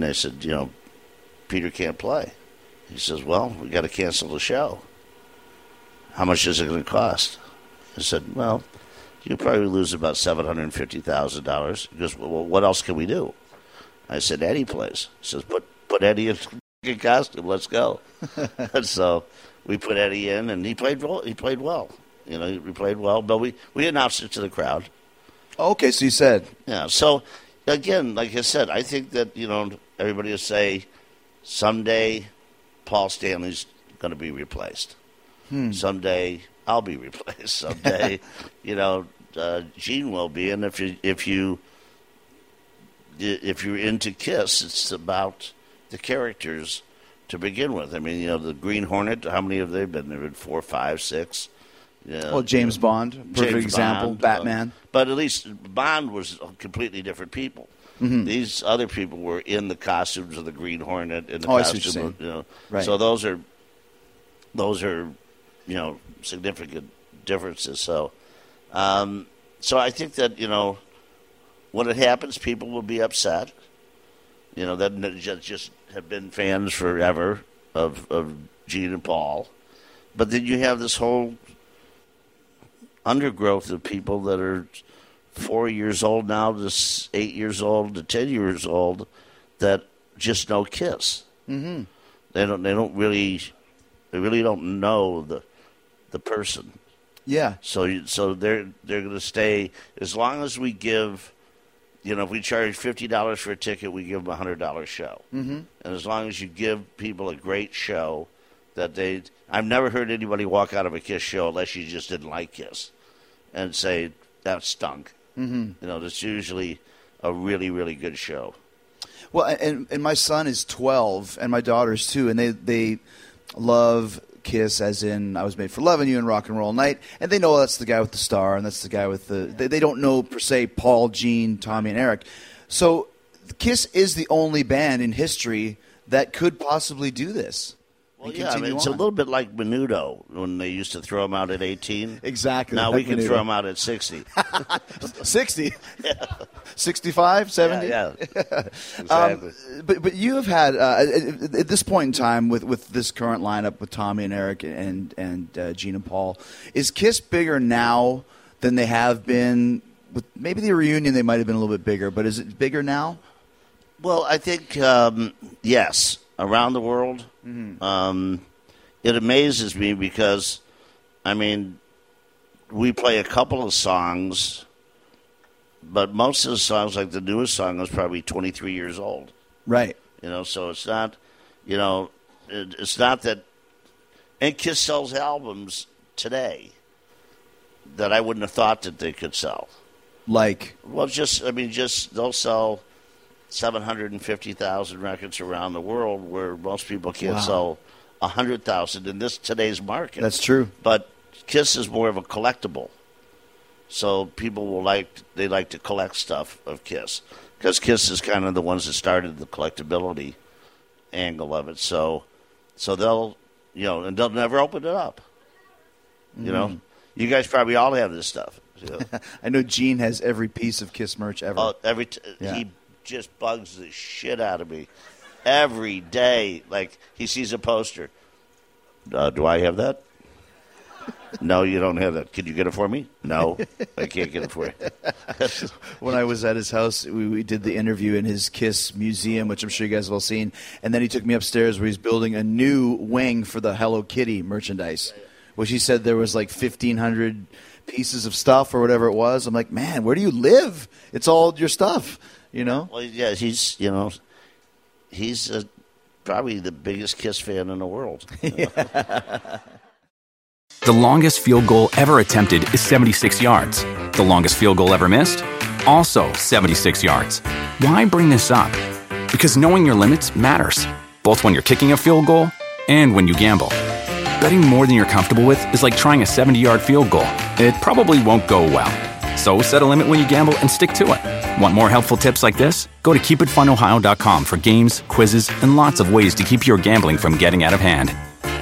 Peter can't play. He says, well, we got to cancel the show. How much is it going to cost? I said, well, you'll probably lose about $750,000. He goes, well, what else can we do? I said, Eddie plays. He says, put Eddie in a costume. Let's go. And so we put Eddie in, and he played well. He played well. He played well, but we announced it to the crowd. Okay, so you said. Yeah, so, again, like I said, I think that, everybody will say someday Paul Stanley's going to be replaced. Someday I'll be replaced. Someday, Gene will be. And if you're into Kiss, it's about the characters to begin with. I mean, the Green Hornet. How many have they been? There have been 4, 5, 6. Well, James Bond, perfect example. Bond, Batman. But at least Bond was completely different people. Mm-hmm. These other people were in the costumes of the Green Hornet and the costume of, right. So those are significant differences. So I think that when it happens, people will be upset. That just have been fans forever of Gene and Paul, but then you have this whole undergrowth of people that are 4 years old now to 8 years old to 10 years old that just know Kiss. Mm-hmm. They really don't know the person. Yeah. So they're going to stay as long as we give. If we charge $50 for a ticket, we give them a $100 show. Mm-hmm. And as long as you give people a great show, I've never heard anybody walk out of a Kiss show unless you just didn't like Kiss and say that stunk. Mm-hmm. That's usually a really, really good show. Well, and my son is 12, and my daughter's 2, and they love Kiss, as in I Was Made for Loving You and Rock and Roll Night, and they know that's the guy with the star, and that's the guy with they don't know per se Paul, Gene, Tommy, and Eric. So Kiss is the only band in history that could possibly do this. Well, yeah, it's a little bit like Menudo when they used to throw them out at 18. Exactly. Now we can throw them out at 60. 60? Yeah. 65, 70? Yeah. Exactly. But you have had, at this point in time, with this current lineup with Tommy and Eric and Gene and Paul, is Kiss bigger now than they have been? With maybe the reunion, they might have been a little bit bigger, but is it bigger now? Well, I think, yes. Around the world, mm-hmm. It amazes me because, we play a couple of songs, but most of the songs, like the newest song, was probably 23 years old. Right. So it's not, it's not that. And Kiss sells albums today that I wouldn't have thought that they could sell. Like? Well, they'll sell 750,000 records around the world, where most people can't sell 100,000 in today's market. That's true. But Kiss is more of a collectible, so people like to collect stuff of Kiss, because Kiss is kind of the ones that started the collectability angle of it. So they'll and they'll never open it up. You guys probably all have this stuff. I know Gene has every piece of Kiss merch ever. He just bugs the shit out of me every day. Like, he sees a poster. Do I have that? No, you don't have that. Can you get it for me? No, I can't get it for you. When I was at his house, we did the interview in his Kiss museum, which I'm sure you guys have all seen. And then he took me upstairs where he's building a new wing for the Hello Kitty merchandise, which he said there was like 1,500 pieces of stuff or whatever it was. I'm like, man, where do you live? It's all your stuff, Well, yeah, he's probably the biggest Kiss fan in the world. The longest field goal ever attempted is 76 yards. The longest field goal ever missed? Also 76 yards. Why bring this up? Because knowing your limits matters, both when you're kicking a field goal and when you gamble. Betting more than you're comfortable with is like trying a 70-yard field goal. It probably won't go well. So set a limit when you gamble and stick to it. Want more helpful tips like this? Go to keepitfunohio.com for games, quizzes, and lots of ways to keep your gambling from getting out of hand.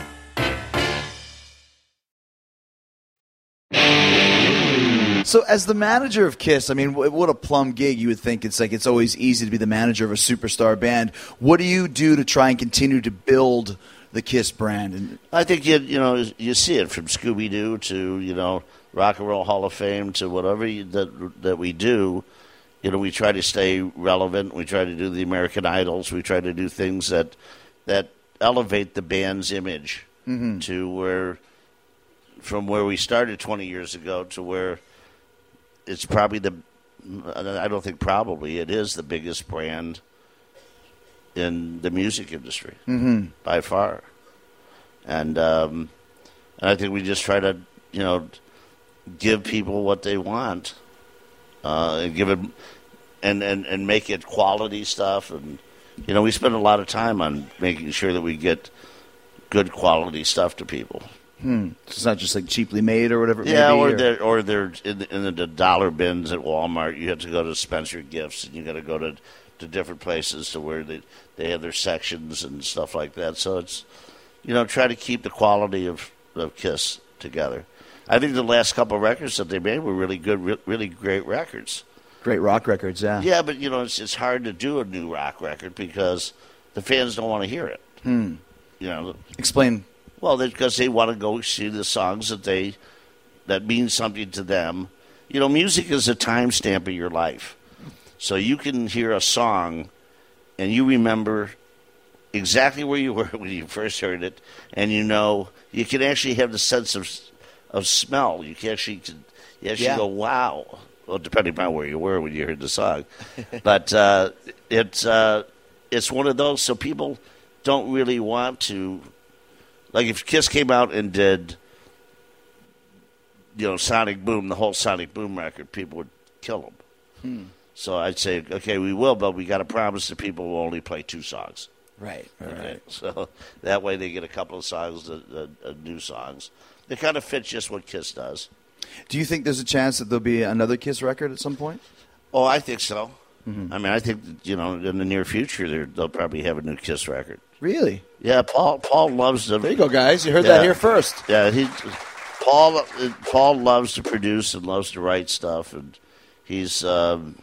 So as the manager of Kiss, I mean, what a plum gig. You would think it's always easy to be the manager of a superstar band. What do you do to try and continue to build the Kiss brand? And I think you see it from Scooby-Doo to Rock and Roll Hall of Fame to whatever that we do. We try to stay relevant. We try to do the American Idols. We try to do things that elevate the band's image to from where we started 20 years ago to where it's probably it is the biggest brand in the music industry by far. And I think we just try to, give people what they want, and give it, and make it quality stuff. And, we spend a lot of time on making sure that we get good quality stuff to people. It's not just like cheaply made or whatever it may be. Or they're in the dollar bins at Walmart. You have to go to Spencer Gifts, and you got to go to different places to where they have their sections and stuff like that. So it's, try to keep the quality of Kiss together. I think the last couple of records that they made were really good, really great records. Great rock records, yeah. Yeah, but it's hard to do a new rock record because the fans don't want to hear it. Explain. Well, because they want to go see the songs that mean something to them. Music is a timestamp of your life. So you can hear a song and you remember exactly where you were when you first heard it, and you can actually have the sense of smell. You can actually go, wow. Well, depending on where you were when you heard the song. But it's one of those, so people don't really want to. Like if Kiss came out and did, Sonic Boom, the whole Sonic Boom record, people would kill them. So I'd say, okay, we will, but we got to promise the people we'll only play 2 songs. Right. So that way they get a couple of songs, new songs. They kind of fit just what Kiss does. Do you think there's a chance that there'll be another Kiss record at some point? Oh, I think so. I mean, I think, in the near future, they'll probably have a new Kiss record. Really? Yeah, Paul loves to. There you go, guys. You heard that here first. Yeah, Paul loves to produce and loves to write stuff, and he's, and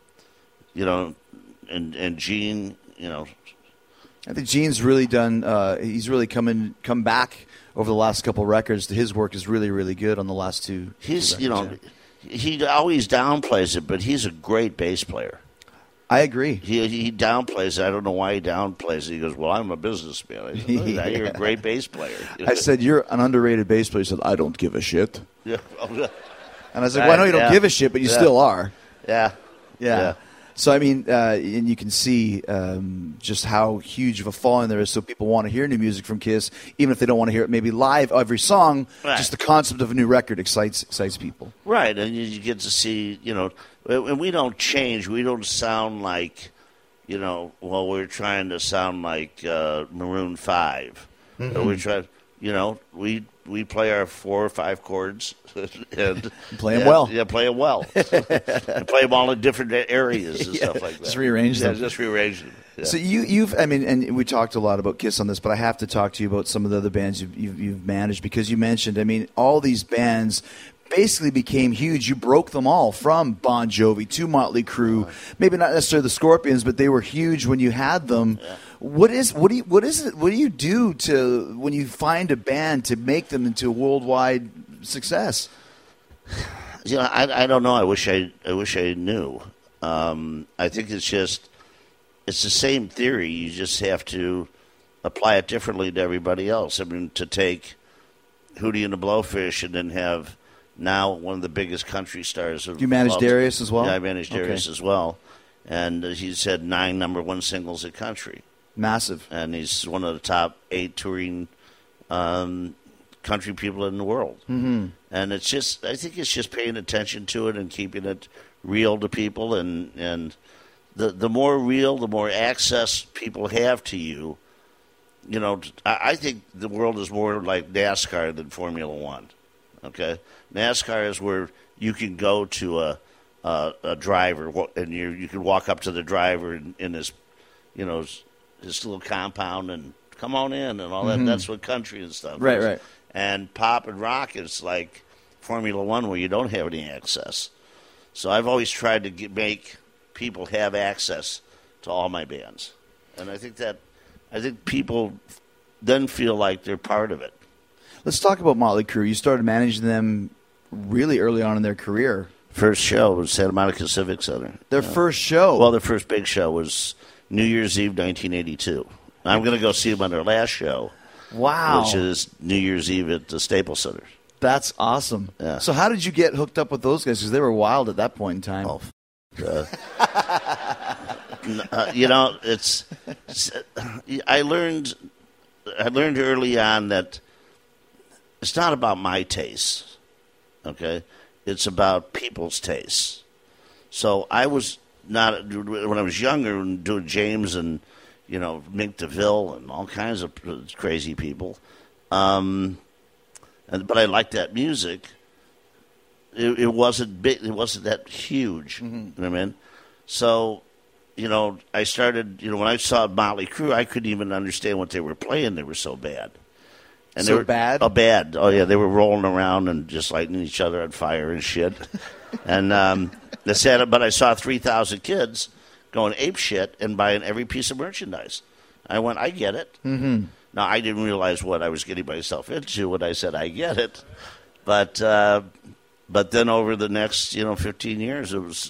Gene, I think Gene's really done. He's really come back over the last couple records. His work is really, really good on the last two. He's, he always downplays it, but he's a great bass player. I agree. He downplays it. I don't know why he downplays it. He goes, well, I'm a businessman. I said, you're a great bass player. I said, you're an underrated bass player. He said, I don't give a shit. Yeah. And I said, well, I know you don't give a shit, but you still are. Yeah. So, I mean, and you can see just how huge of a following there is. So people want to hear new music from Kiss, even if they don't want to hear it maybe live every song. Right. Just the concept of a new record excites people. Right, and you get to see, and we don't change. We don't sound like, we're trying to sound like Maroon 5. Mm-hmm. We're trying, we play our 4 or 5 chords and play them well. Yeah, play them well. And play them all in different areas and stuff like that. Just rearrange them. Yeah, just rearrange them. Yeah. So and we talked a lot about Kiss on this, but I have to talk to you about some of the other bands you've managed, because you mentioned, all these bands basically became huge. You broke them all, from Bon Jovi to Motley Crue. Maybe not necessarily the Scorpions, but they were huge when you had them. Yeah. What do you do to when you find a band to make them into a worldwide success? I don't know. I wish I knew. I think it's the same theory. You just have to apply it differently to everybody else. To take Hootie and the Blowfish and then have now one of the biggest country stars of. You managed Darius as well? Yeah, I managed Darius as well, and he's had 9 number 1 singles at country. Massive. And he's one of the top 8 touring country people in the world. Mm-hmm. And I think it's just paying attention to it and keeping it real to people. And the more real, the more access people have to you. I think the world is more like NASCAR than Formula One. Okay? NASCAR is where you can go to a driver, and you can walk up to the driver in his, this little compound and come on in and all that. Mm-hmm. That's what country and stuff is. Right. And pop and rock is like Formula One, where you don't have any access. So I've always tried to make people have access to all my bands. And I think people then feel like they're part of it. Let's talk about Motley Crue. You started managing them really early on in their career. First show was Santa Monica Civic Center. Their first show? Well, their first big show was New Year's Eve, 1982. I'm going to go see them on their last show. Wow. Which is New Year's Eve at the Staples Center. That's awesome. Yeah. So how did you get hooked up with those guys? Because they were wild at that point in time. Oh, I learned early on that it's not about my taste, okay? It's about people's tastes. So I was not, when I was younger and doing James and, Mick DeVille and all kinds of crazy people, but I liked that music. It wasn't big. It wasn't that huge. Mm-hmm. You know what I mean? So, I started, when I saw Motley Crue, I couldn't even understand what they were playing. They were so bad. And so they were bad? Oh, bad. Oh, yeah. They were rolling around and just lighting each other on fire and shit. And but I saw 3,000 kids going ape shit and buying every piece of merchandise. I went, I get it. Mm-hmm. Now, I didn't realize what I was getting myself into when I said I get it. But then over the next, 15 years, it was,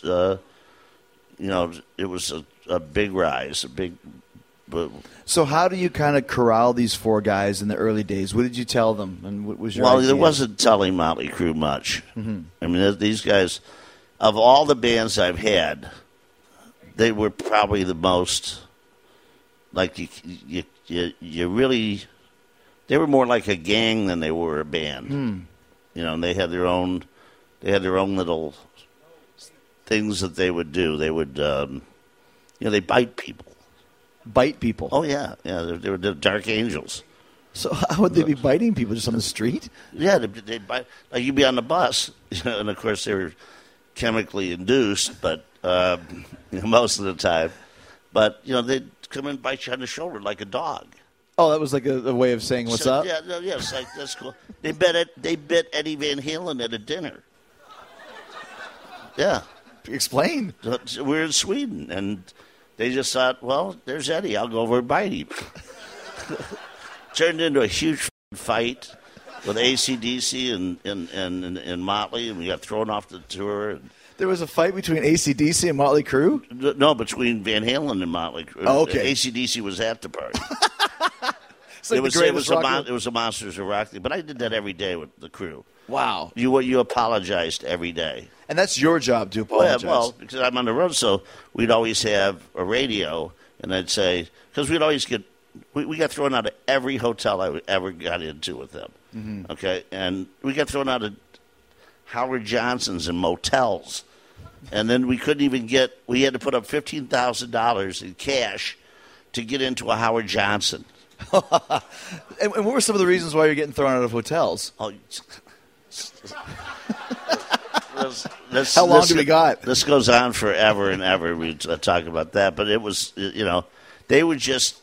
it was a big rise, So how do you kind of corral these 4 guys in the early days? What did you tell them, and what was your idea? There wasn't telling Motley Crue much. Mm-hmm. I mean, these guys, of all the bands I've had, they were probably the most, like, you really, they were more like a gang than they were a band. Mm. And they had their own little things that they would do. They would, they bite people. Bite people? Oh, yeah. Yeah, they were the Dark Angels. So how would they be biting people, just on the street? Yeah, they'd bite. Like, you'd be on the bus, and, of course, they were chemically induced, but most of the time. But, they'd come and bite you on the shoulder like a dog. Oh, that was like a way of saying what's up? Yeah, it's like, that's cool. They bit Eddie Van Halen at a dinner. Yeah. Explain. We're in Sweden, and they just thought, well, there's Eddie. I'll go over and bite him. Turned into a huge fight with AC/DC and Motley, and we got thrown off the tour. There was a fight between AC/DC and Motley Crue? No, between Van Halen and Motley Crue. Oh, okay. AC/DC was at the party. Like it was a Monsters of Rock thing, but I did that every day with the Crew. Wow. You apologized every day. And that's your job to Well, apologize. because I'm on the road, so we'd always have a radio, and I'd say, because we'd always get, we got thrown out of every hotel I ever got into with them. Mm-hmm. Okay, and we got thrown out of Howard Johnson's and motels, and then we couldn't even we had to put up $15,000 in cash to get into a Howard Johnson. And what were some of the reasons why you're getting thrown out of hotels? Oh, How long do we got? This goes on forever and ever. We talk about that, but it was, they were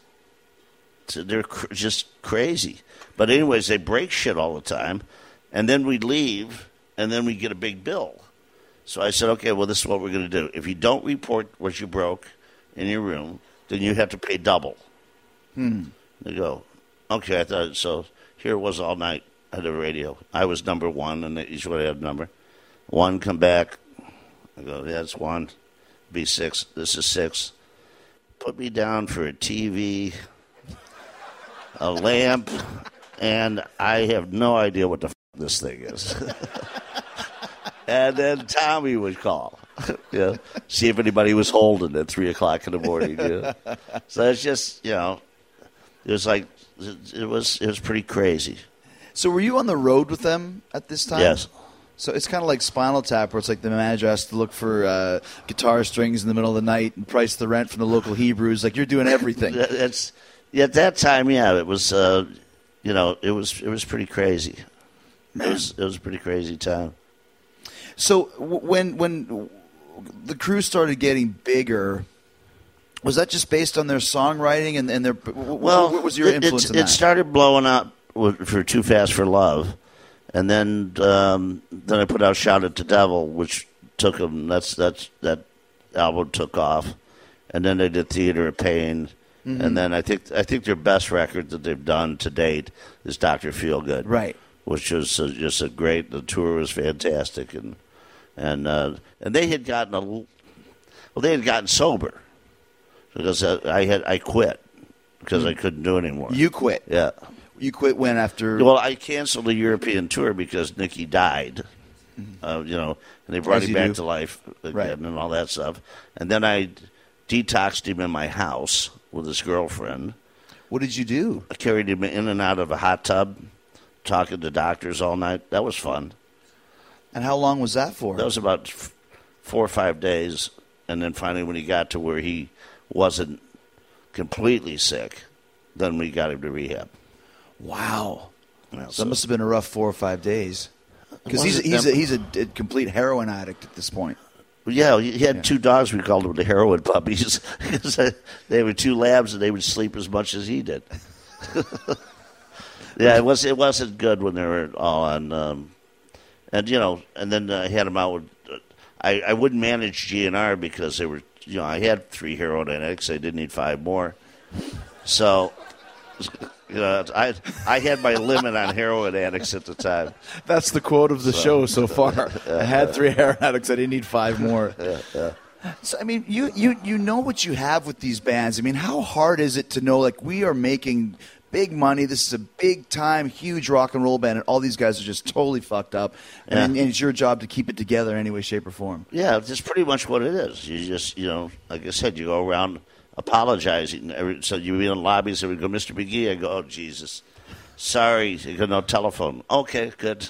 they're just crazy. But anyways, they break shit all the time, and then we'd leave, and then we get a big bill. So I said, okay, well, this is what we're going to do. If you don't report what you broke in your room, then you have to pay double. They go, okay, I thought so. Here it was all night at the radio. I was number one, and each one had a number. One, come back. I go, yeah, it's one. Be 6. This is 6. Put me down for a TV, a lamp, and I have no idea what the this thing is. And then Tommy would call, see if anybody was holding at 3 o'clock in the morning. So it's just, it was like, it was pretty crazy. So were you on the road with them at this time? Yes. So it's kind of like Spinal Tap, where it's like the manager has to look for guitar strings in the middle of the night and price the rent from the local Hebrews. Like, you're doing everything. At that time, it was, it was pretty crazy. It was a pretty crazy time. So when the crew started getting bigger, was that just based on their songwriting and their? What was your influence in that? It started blowing up for Too Fast for Love, and then I put out Shout at the Devil, which took them. That album took off, and then they did Theater of Pain, and then I think their best record that they've done to date is Dr. Feelgood, right? Which was just a great. The tour was fantastic, and they had gotten sober because I quit because I couldn't do it anymore. You quit. Yeah. You quit when after? Well, I canceled the European tour because Nicky died. And they brought him back to life again and all that stuff. And then I detoxed him in my house with his girlfriend. What did you do? I carried him in and out of a hot tub, talking to doctors all night. That was fun. And how long was that for? That was about 4 or 5 days. And then finally when he got to where he wasn't completely sick, then we got him to rehab. Wow. Yeah, so that must have been a rough 4 or 5 days. Because he's a complete heroin addict at this point. Yeah, he had 2 dogs. We called them the heroin puppies. They were 2 labs, and they would sleep as much as he did. Yeah, it wasn't good when they were all on. And then I had them out with. I wouldn't manage GNR because they were. I had 3 heroin addicts. I didn't need 5 more. So. I had my limit on heroin addicts at the time. That's the quote of the show so far. I had 3 heroin addicts. I didn't need 5 more. So, I mean, you know what you have with these bands. I mean, how hard is it to know, like, we are making big money. This is a big-time, huge rock and roll band, and all these guys are just totally fucked up. And it's your job to keep it together in any way, shape, or form. Yeah, that's pretty much what it is. You just, like I said, you go around apologizing. So you be in lobbies and we go, Mr. McGee. I go, oh, Jesus. Sorry. You go, no telephone. Okay, good.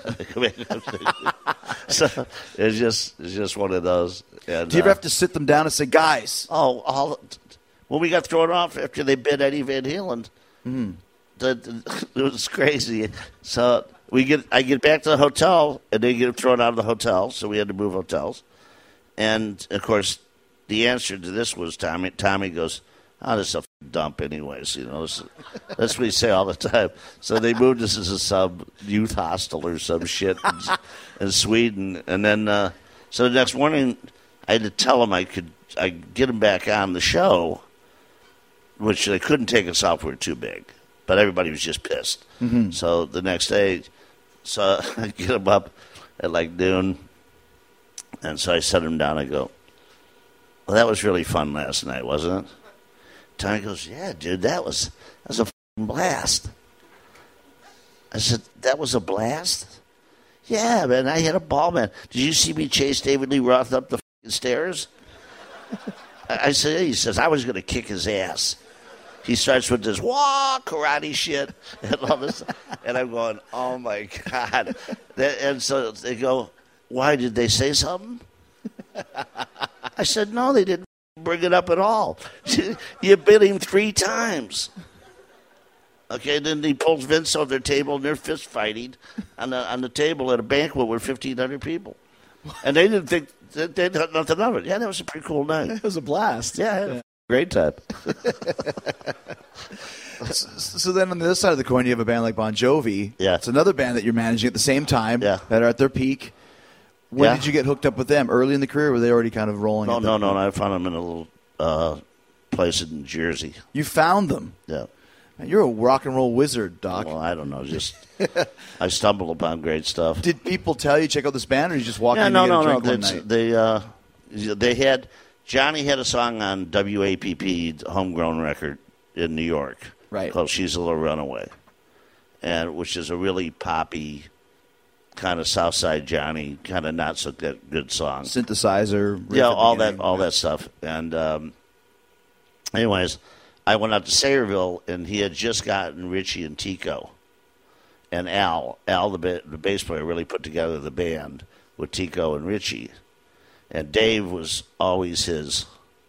So it's just one of those. And, do you ever have to sit them down and say, guys? When we got thrown off after they bid Eddie Van Halen, it was crazy. So I get back to the hotel, and they get thrown out of the hotel, so we had to move hotels. And, of course, the answer to this was Tommy goes, this is a dump anyways. That's what he say all the time. So they moved us to some youth hostel or some shit in Sweden. And then, so the next morning, I had to tell him I'd get him back on the show, which they couldn't take us off. We were too big. But everybody was just pissed. Mm-hmm. So the next day, I get him up at like noon. And so I set him down. I go, well, that was really fun last night, wasn't it? Tommy goes, yeah, dude, that was a blast. I said, that was a blast? Yeah, man, I had a ball, man. Did you see me chase David Lee Roth up the stairs? I said, he says, I was going to kick his ass. He starts with this karate shit and all this, and I'm going, oh my God. And so they go, why, did they say something? I said, no, they didn't bring it up at all. You bit him 3 times. Okay, then he pulls Vince on their table, and they're fist fighting on the table at a banquet with 1,500 people. And they didn't think, they thought nothing of it. Yeah, that was a pretty cool night. It was a blast. Yeah. Great time. So then on the other side of the coin, you have a band like Bon Jovi. Yeah. It's another band that you're managing at the same time that are at their peak. When did you get hooked up with them? Early in the career, or were they already kind of rolling? No. I found them in a little place in Jersey. You found them? Yeah. Man, you're a rock and roll wizard, Doc. Well, I don't know. Just I stumbled upon great stuff. Did people tell you check out this band, or you just walked in no. and get a drink one night? They had Johnny had a song on WAPP, homegrown record in New York, right? Called "She's a Little Runaway," and which is a really poppy kind of Southside Johnny, kind of not so good song. Synthesizer, yeah, all that stuff. And anyways, I went out to Sayreville, and he had just gotten Richie and Tico, and Al, the bass player, really put together the band with Tico and Richie. And Dave was always his,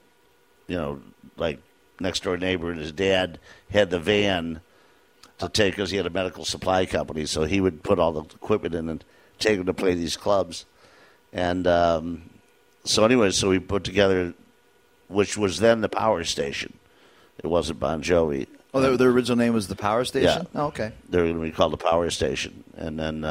like next door neighbor, and his dad had the van to take, because he had a medical supply company, so he would put all the equipment in and take him to play these clubs. And so we put together, which was then the Power Station. It wasn't Bon Jovi. Oh, their original name was the Power Station? Yeah. Oh, okay. They were going to be called the Power Station. And then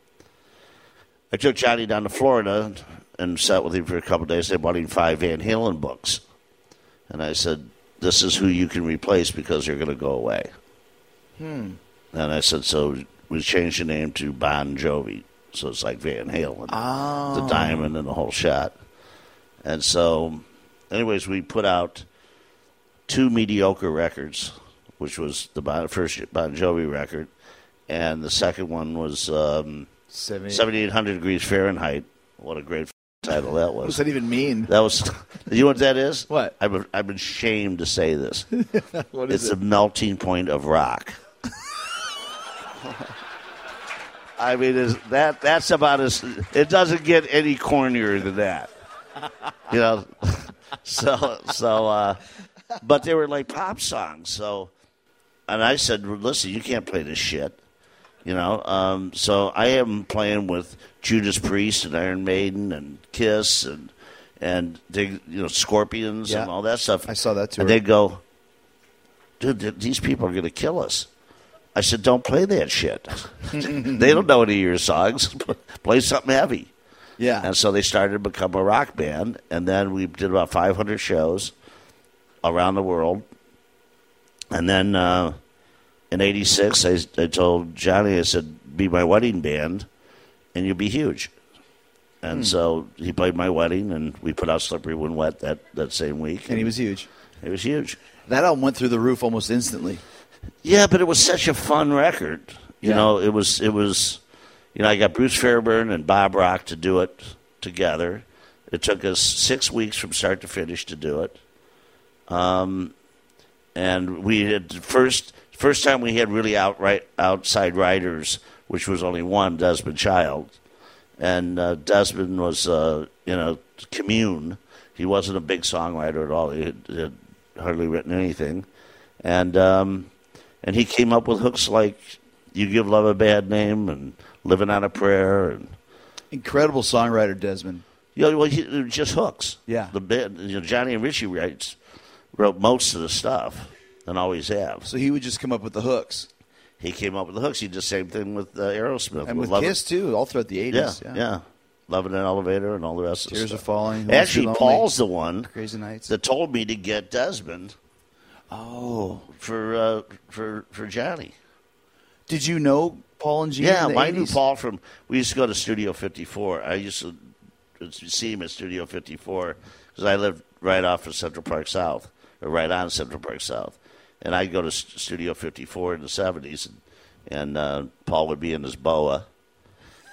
I took Johnny down to Florida and sat with him for a couple of days. They bought him 5 Van Halen books. And I said, this is who you can replace because you're going to go away. And I said, so we changed the name to Bon Jovi. So it's like Van Halen. Oh. The diamond and the whole shot. And so, anyways, we put out 2 mediocre records, which was the first Bon Jovi record. And the second one was 7800 Degrees Fahrenheit. What a great title that was. What does that even mean? That was, you know what that is? What? I've been ashamed to say this. What is it's it? the melting point of rock. I mean, that's about as. It doesn't get any cornier than that. But they were like pop songs. So, and I said, listen, you can't play this shit. So I am playing with Judas Priest and Iron Maiden and Kiss and they, Scorpions and all that stuff. I saw that too. And they go, dude, these people are going to kill us. I said, don't play that shit. They don't know any of your songs. Play something heavy. Yeah. And so they started to become a rock band, and then we did about 500 shows around the world. And then in '86, I told Johnny, I said, be my wedding band, and you'll be huge. And so he played my wedding, and we put out Slippery When Wet that same week. And he was huge. He was huge. That album went through the roof almost instantly. Yeah, but it was such a fun record. It was. I got Bruce Fairbairn and Bob Rock to do it together. It took us 6 weeks from start to finish to do it. And we had first time we had really outside writers, which was only one, Desmond Child. And Desmond was, commune. He wasn't a big songwriter at all. He had hardly written anything. And he came up with hooks like You Give Love a Bad Name and Living on a Prayer. And incredible songwriter, Desmond. Just hooks. Yeah. The band, Johnny and Richie wrote most of the stuff and always have. So he would just come up with the hooks. He came up with the hooks. He did the same thing with Aerosmith. And with Kiss, too, all throughout the 80s. Yeah. Loving an Elevator and all the rest of the stuff. Tears Are Falling. Actually, Paul's the one Crazy Nights that told me to get Desmond. Oh. For Johnny. Did you know Paul and Gene? Yeah, in the I 80s? knew Paul from. We used to go to Studio 54. I used to see him at Studio 54 because I lived right off of Central Park South, or right on Central Park South, and I'd go to Studio 54 in the 70s, and Paul would be in his boa,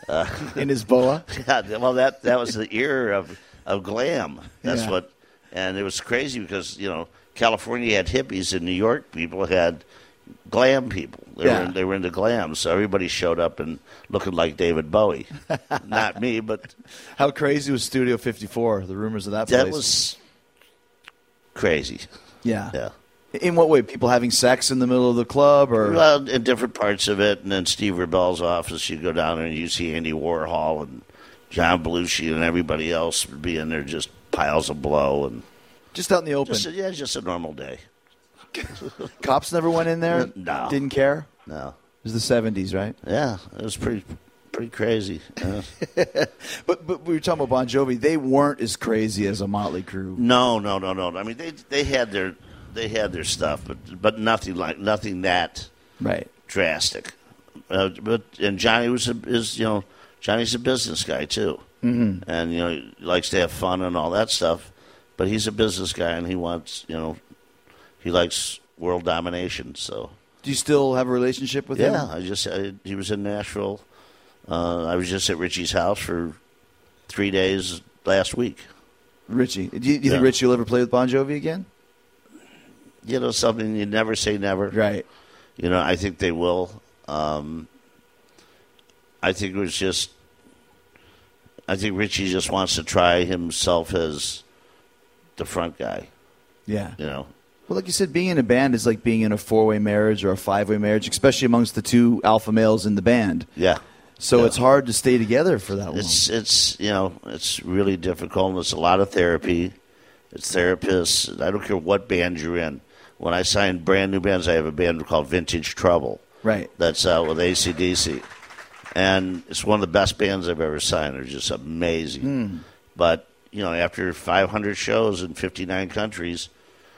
In his boa. Yeah, well, that was the era of glam. That's Yeah. what, and it was crazy because California had hippies, and New York people had glam people. They were into glam, so everybody showed up and looking like David Bowie. Not me, but How crazy was Studio 54? The rumors of that place. that was crazy. Yeah. Yeah. In what way? People having sex in the middle of the club, or Well, in different parts of it, and then Steve Rebell's office, you go down there and you see Andy Warhol and John Belushi and everybody else would be in there, just piles of blow, and just out in the open? just a normal day. Cops never went in there. No. Didn't care. No, It was the 70s, right? yeah, it was pretty crazy. Yeah. But we were talking about Bon Jovi. They weren't as crazy as a Motley Crue. No. I mean, they had their stuff, but nothing that Right. drastic. And Johnny Johnny's a business guy too, and he likes to have fun and all that stuff. But he's a business guy, and he wants he likes world domination. So Do you still have a relationship with him? yeah, he was in Nashville. I was just at Richie's house for 3 days last week. Richie. Do you Yeah. think Richie will ever play with Bon Jovi again? Something you never say never. Right. I think they will. I think Richie just wants to try himself as the front guy. Yeah. Well, Well, like you said, being in a band is like being in a 4-way marriage or a 5-way marriage, especially amongst the two alpha males in the band. yeah. So Yeah. it's hard to stay together for that long. It's really difficult. And it's a lot of therapy. It's therapists. I don't care what band you're in. When I sign brand new bands, I have a band called Vintage Trouble. Right. That's out with AC/DC. And it's one of the best bands I've ever signed. They're just amazing. But, after 500 shows in 59 countries,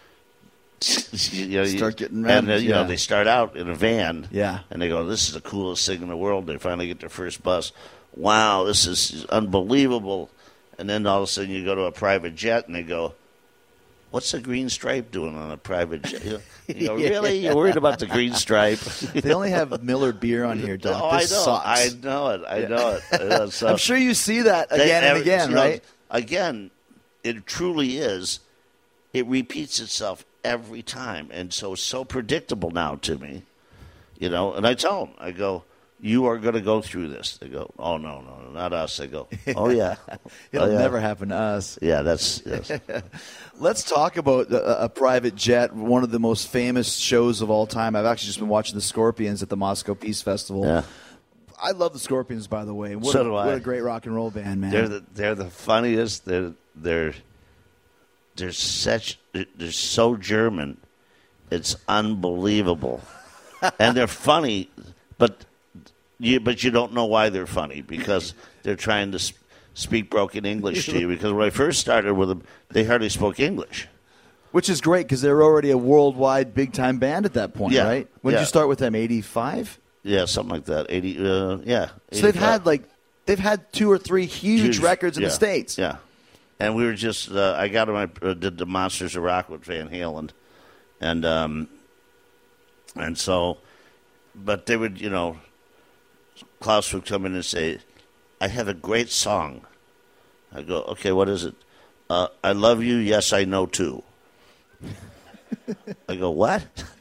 Start getting and around, yeah. they start out in a van. Yeah. And they go, this is the coolest thing in the world. They finally get their first bus. Wow, this is unbelievable. And then all of a sudden you go to a private jet and they go, what's the green stripe doing on a private jet? You go, really? You're worried about the green stripe? They only have Miller beer on here, Doc. Oh, This I know. sucks. I know it. I know it. So I'm sure you see that again and again, right? Again, it truly is. It repeats itself every time, and so predictable now to me. And I tell them, I go, you are going to go through this. They go, oh, no, not us. I go, oh, yeah. It'll Oh, yeah. never happen to us. Yeah, yes. Let's talk about a private jet, one of the most famous shows of all time. I've actually just been watching the Scorpions at the Moscow Peace Festival. Yeah. I love the Scorpions, by the way. So do I. What a great rock and roll band, man. They're the funniest. They're so German. It's unbelievable. And they're funny, but you don't know why they're funny, because they're trying to speak broken English to you. Because when I first started with them, they hardly spoke English. Which is great because they're already a worldwide big-time band at that point, Yeah. right? When did Yeah. you start with them, 85? Yeah, something like that. 80. Yeah. So they've 85. had 2 or 3 huge records in the States. Yeah. And we were just, I got them, I did the Monsters of Rock with Van Halen. And so, but they would, Klaus would come in and say, I have a great song. I go, okay, what is it? I love you, yes, I know too. I go, what?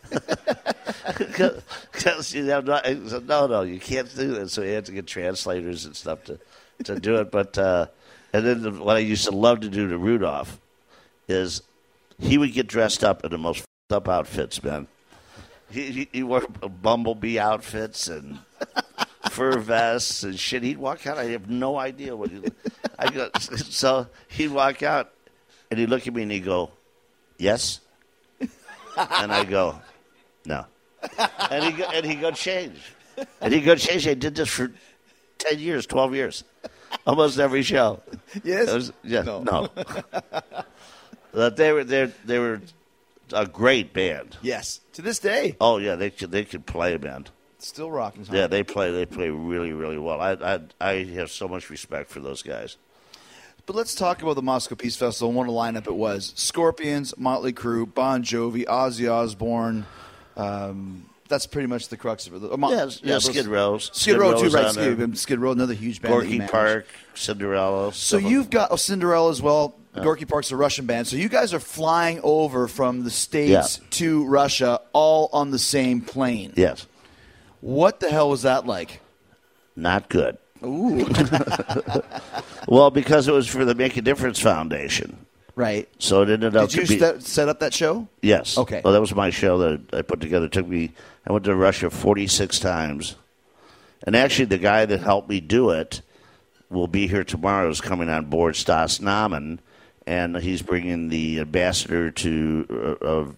No, you can't do that. So you have to get translators and stuff to do it. But and then what I used to love to do to Rudolph is he would get dressed up in the most up outfits, man. He wore bumblebee outfits and fur vests and shit. He'd walk out. I have no idea what he. So he'd walk out and he'd look at me and he'd go, "Yes," and I go, "No," and he'd go change. And he'd go change. I did this for 10 years, 12 years, almost every show. Yes. No. But they were a great band. Yes. To this day. Oh yeah, they could play a band. Still rocking. Yeah, they play really, really well. I have so much respect for those guys. But let's talk about the Moscow Peace Festival and what a lineup it was. Scorpions, Motley Crue, Bon Jovi, Ozzy Osbourne, that's pretty much the crux of it. Skid Row's. Skid Row too, right? on Skid Row, another huge band. that you Gorky manage. Park, Cinderella. So you've got Cinderella as well. Gorky Park's a Russian band. So you guys are flying over from the States to Russia all on the same plane. Yes. What the hell was that like? Not good. Ooh. Well, because it was for the Make a Difference Foundation. Right. So it ended up Did you set up that show? Yes. Okay. Well, that was my show that I put together. I went to Russia 46 times. And actually, the guy that helped me do it will be here tomorrow. Is coming on board, Stas Naman, and he's bringing the ambassador to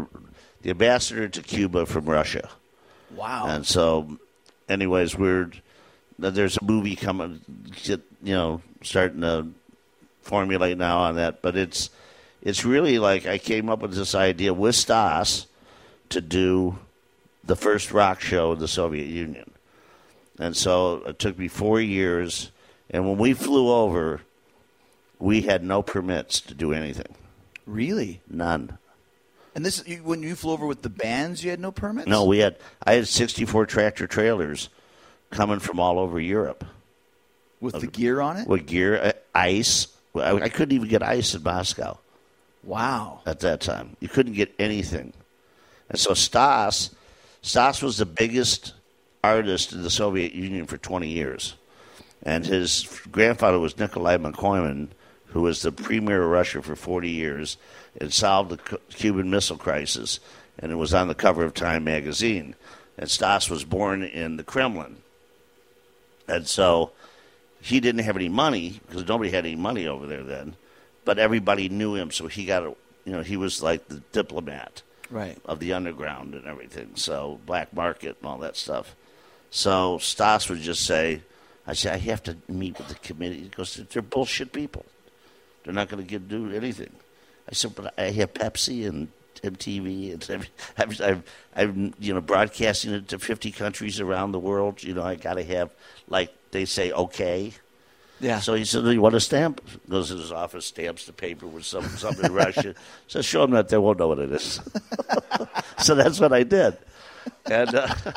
Cuba from Russia. Wow. And so, anyways, there's a movie coming, starting to formulate now on that. But it's really like I came up with this idea with Stas to do the first rock show in the Soviet Union. And so it took me 4 years. And when we flew over, we had no permits to do anything. Really? None. And this, when you flew over with the bands, you had no permits? No, I had 64 tractor trailers coming from all over Europe. With the gear on it? With gear, ice. I couldn't even get ice in Moscow. Wow. At that time. You couldn't get anything. And so Stas was the biggest artist in the Soviet Union for 20 years. And his grandfather was Nikolai McCoyman, who was the premier of Russia for 40 years and solved the Cuban Missile Crisis. And it was on the cover of Time magazine. And Stas was born in the Kremlin. And so he didn't have any money, because nobody had any money over there then. But everybody knew him, so he was like the diplomat of the underground and everything. So black market and all that stuff. So Stas would just say, I have to meet with the committee. He goes, they're bullshit people. They're not going to do anything. I said, but I have Pepsi and MTV, and I'm broadcasting it to 50 countries around the world. I got to have, like they say, okay. Yeah. So he said, do you want a stamp? Goes to his office, stamps the paper with something in Russian. So show them that they won't know what it is. So that's what I did. And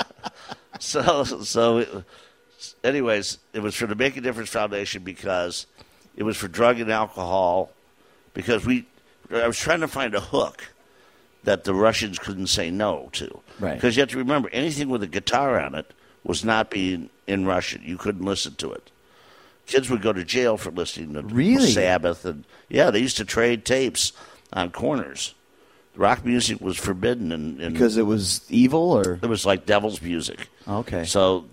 anyways, it was for the Make a Difference Foundation because it was for drug and alcohol. Because I was trying to find a hook that the Russians couldn't say no to. Right. Because you have to remember, anything with a guitar on it was not being in Russian. You couldn't listen to it. Kids would go to jail for listening to Sabbath. And they used to trade tapes on corners. Rock music was forbidden. Because it was evil, or? It was like devil's music. Okay. So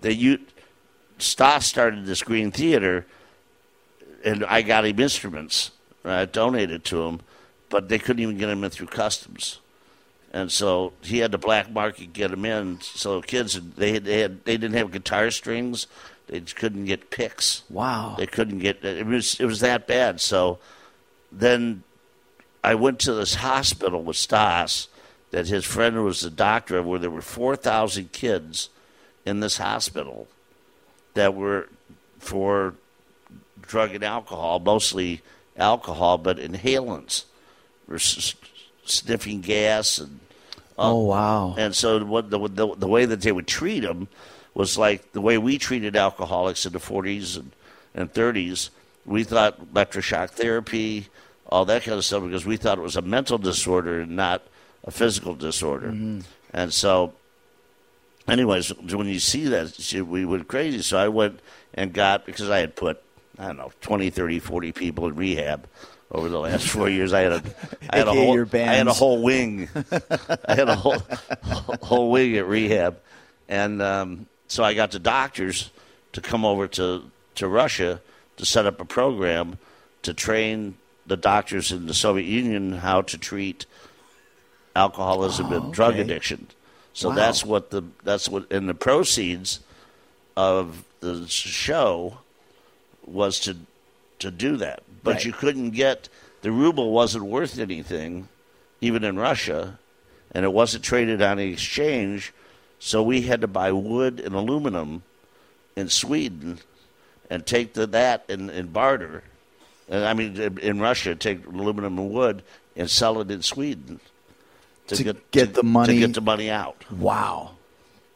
Stas started this Green Theater, and I got him instruments. I donated to him, but they couldn't even get him in through customs. And so he had the black market get him in. So kids, they didn't have guitar strings. They couldn't get picks. Wow. They couldn't get it. Was that bad. So then I went to this hospital with Stas that his friend was the doctor of, where there were 4,000 kids in this hospital that were for drug and alcohol, mostly alcohol, but inhalants. Were sniffing gas and oh wow! And so the way that they would treat them was like the way we treated alcoholics in the 40s and 30s. We thought electroshock therapy, all that kind of stuff, because we thought it was a mental disorder and not a physical disorder. Mm-hmm. And so, anyways, when you see that, we went crazy. So I went and because I had put, 20, 30, 40 people in rehab over the last 4 years. I had a whole wing. I had a whole wing at rehab. And so I got the doctors to come over to Russia to set up a program to train the doctors in the Soviet Union how to treat alcoholism and drug addiction. So that's what in the proceeds of the show was to do that. But you couldn't the ruble wasn't worth anything, even in Russia, and it wasn't traded on the exchange, so we had to buy wood and aluminum in Sweden and take that and barter. And I mean, in Russia, take aluminum and wood and sell it in Sweden to get the money out. Wow.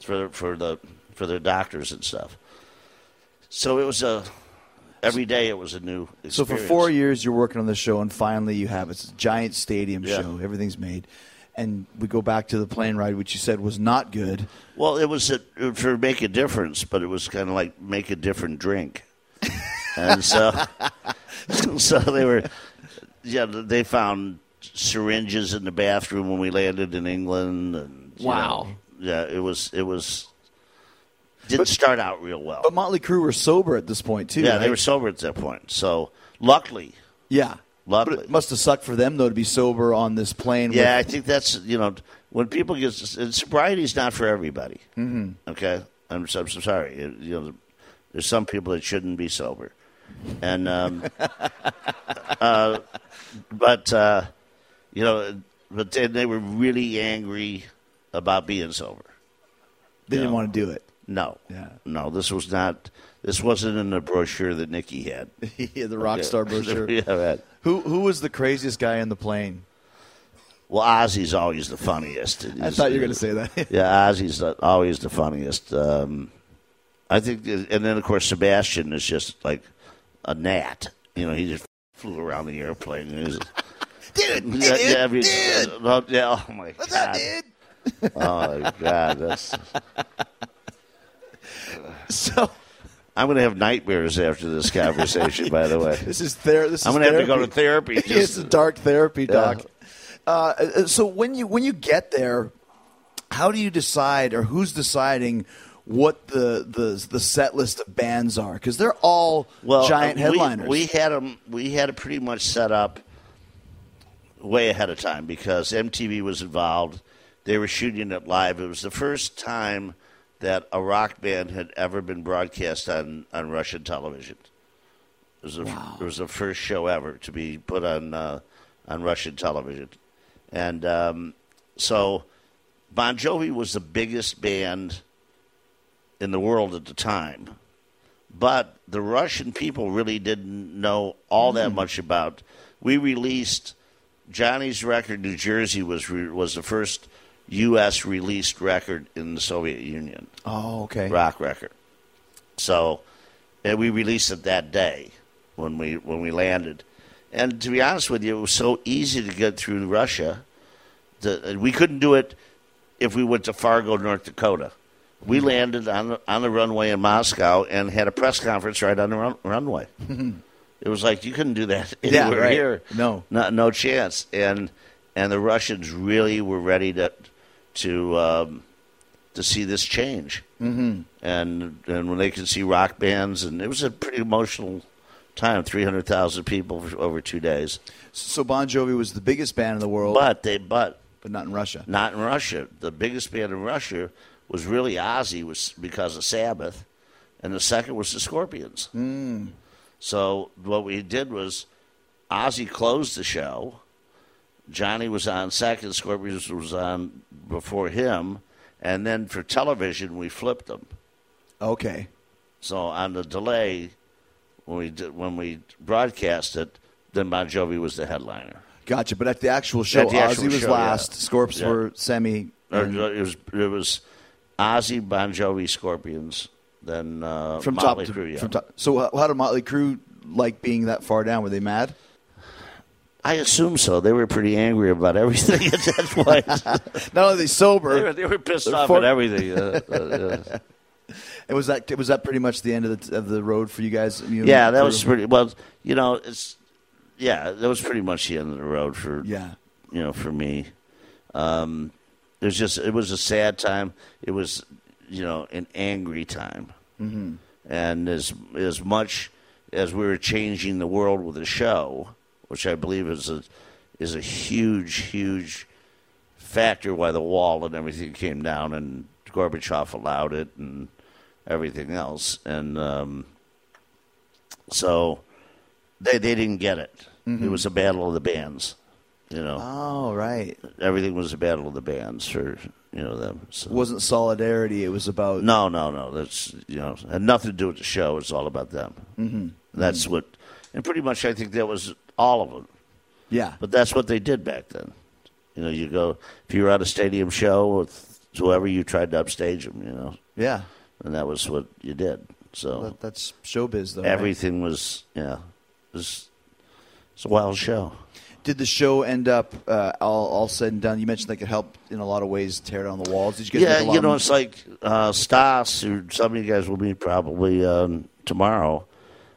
for their doctors and stuff. So it was every day it was a new experience. So for 4 years you're working on the show, and finally you have it's a giant stadium Yeah. show. Everything's made. And we go back to the plane ride, which you said was not good. Well, it was for Make a Difference, but it was kind of like Make a Different Drink. And so they were, they found syringes in the bathroom when we landed in England. And, Wow. It was didn't start out real well. But Motley Crue were sober at this point, too. Yeah, right? they were sober at that point. So luckily. Yeah. But Luckily. it must have sucked for them, though, to be sober on this plane. Yeah, I think that's, when people get, sobriety's not for everybody. Mm-hmm. Okay? I'm sorry. There's some people that shouldn't be sober. And, but they were really angry about being sober. They didn't want to do it. No. Yeah. No, this wasn't in the brochure that Nikki had. Yeah, the rock star brochure. Yeah, right. Who was the craziest guy in the plane? Well, Ozzy's always the funniest. I thought you were going to say that. Yeah, Ozzy's always the funniest. I think, and then, of course, Sebastian is just like a gnat. He just flew around the airplane. Dude, oh, my God. What's up, dude? Oh, my God. That's... So I'm going to have nightmares after this conversation, by the way. this is therapy. I'm going to have to go to therapy. It's a dark therapy, Doc. So when you get there, how do you decide, or who's deciding what the set list of bands are? Because they're all giant headliners. We had it pretty much set up way ahead of time because MTV was involved. They were shooting it live. It was the first time that a rock band had ever been broadcast on Russian television. It was the first show ever to be put on Russian television. And so Bon Jovi was the biggest band in the world at the time. But the Russian people really didn't know all that much about. We released Johnny's record, New Jersey, was the first U.S. released record in the Soviet Union. Oh, okay. Rock record. So, and we released it that day when we landed. And to be honest with you, it was so easy to get through Russia. We couldn't do it if we went to Fargo, North Dakota. We landed on the runway in Moscow and had a press conference right on the runway. It was like you couldn't do that anywhere here. No chance. And the Russians really were ready to see this change. Mm-hmm. And when they could see rock bands, and it was a pretty emotional time. 300,000 people for over 2 days. So Bon Jovi was the biggest band in the world, but not in Russia. Not in Russia. The biggest band in Russia was really Ozzy, was because of Sabbath, and the second was the Scorpions. Mm. So what we did was Ozzy closed the show. Johnny was on second, Scorpions was on before him, and then for television we flipped them. Okay. So on the delay, when we broadcast it, then Bon Jovi was the headliner. Gotcha. But at the actual show, Ozzy was last. Yeah. Scorps were semi. It was Ozzy, Bon Jovi, Scorpions, then from Motley top Crue. Yeah. From top. So how did Motley Crue like being that far down? Were they mad? I assume so. They were pretty angry about everything at that point. Not only they sober, they were pissed off at everything. And was that pretty much the end of the road for you guys? Yeah, that was pretty well. That was pretty much the end of the road for for me. It was a sad time. It was an angry time, mm-hmm. And as much as we were changing the world with the show, which I believe is a huge factor why the wall and everything came down and Gorbachev allowed it and everything else. And so they didn't get it. Mm-hmm. It was a battle of the bands, Oh, right. Everything was a battle of the bands for, them. So. It wasn't solidarity. It was about... No. That's, had nothing to do with the show. It's all about them. Mm-hmm. That's what... And pretty much I think that was all of them. Yeah. But that's what they did back then. You go... If you were at a stadium show with whoever you tried to upstage them, you know. Yeah. And that was what you did. So That's showbiz, though. everything was, it's a wild show. Did the show end up all said and done? You mentioned like it helped in a lot of ways tear down the walls. Did you get Yeah, it's like Stas, who some of you guys will meet probably tomorrow.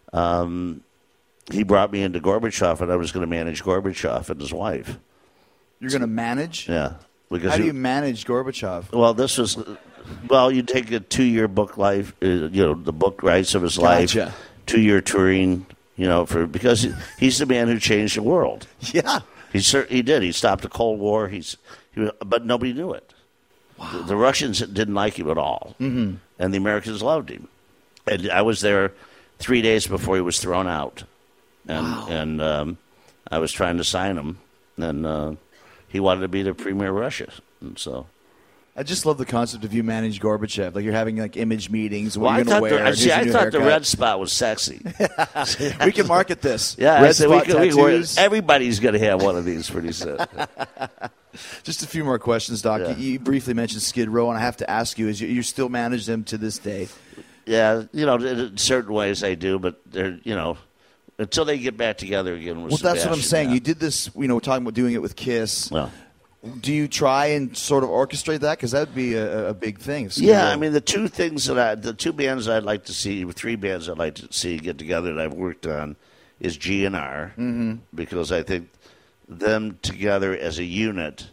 He brought me into Gorbachev, and I was going to manage Gorbachev and his wife. You're going to manage? Yeah. Because How do you manage Gorbachev? Well, this was, you take a 2-year book life, the book rights of his life, Gotcha. 2-year touring, because he's the man who changed the world. Yeah. He did. He stopped the Cold War. But nobody knew it. Wow. The Russians didn't like him at all, and the Americans loved him. And I was there 3 days before he was thrown out, and I was trying to sign him, and he wanted to be the premier of Russia, and so. I just love the concept of you manage Gorbachev. Like you're having like image meetings. What Well, you're going to wear. I thought the red spot was sexy. We can market this. Yeah, red spot tattoos. Everybody's going to have one of these pretty soon. Just a few more questions, Doc. Yeah. You briefly mentioned Skid Row, and I have to ask you: you still manage them to this day? Yeah, in certain ways I do, but they're until they get back together again. With Well, that's what I'm Sebastian, saying. yeah. You did this. We're talking about doing it with Kiss. Well, Do you try and sort of orchestrate that? Because that would be a big thing. if Skid yeah, Row- I mean the two bands I'd like to see, 3 bands I'd like to see get together that I've worked on is GNR, because I think them together as a unit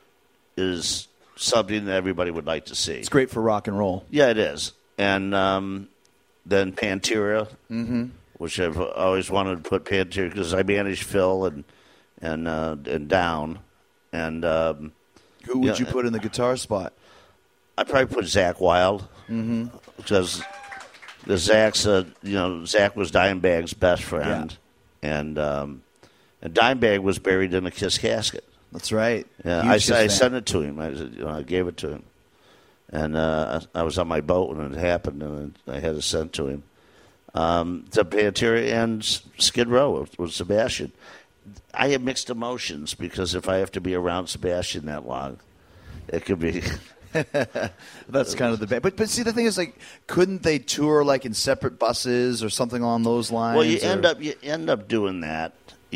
is something that everybody would like to see. it's great for rock and roll. Yeah, it is. And then Pantera, which I've always wanted to put Pantera because I managed Phil and Down. And Who would you put in the guitar spot? I'd probably put Zakk Wylde because Zach was Dimebag's best friend, and Dimebag was buried in a Kiss casket. That's right. Yeah, Huge I Kiss fan. sent it to him. I gave it to him, and I was on my boat when it happened, and I had it sent to him. To Pantera and Skid Row with Sebastian. I have mixed emotions because if I have to be around Sebastian that long, it could be. That's kind of the band. But see, the thing is, like, couldn't they tour like in separate buses or something along those lines? Well, you end up doing that,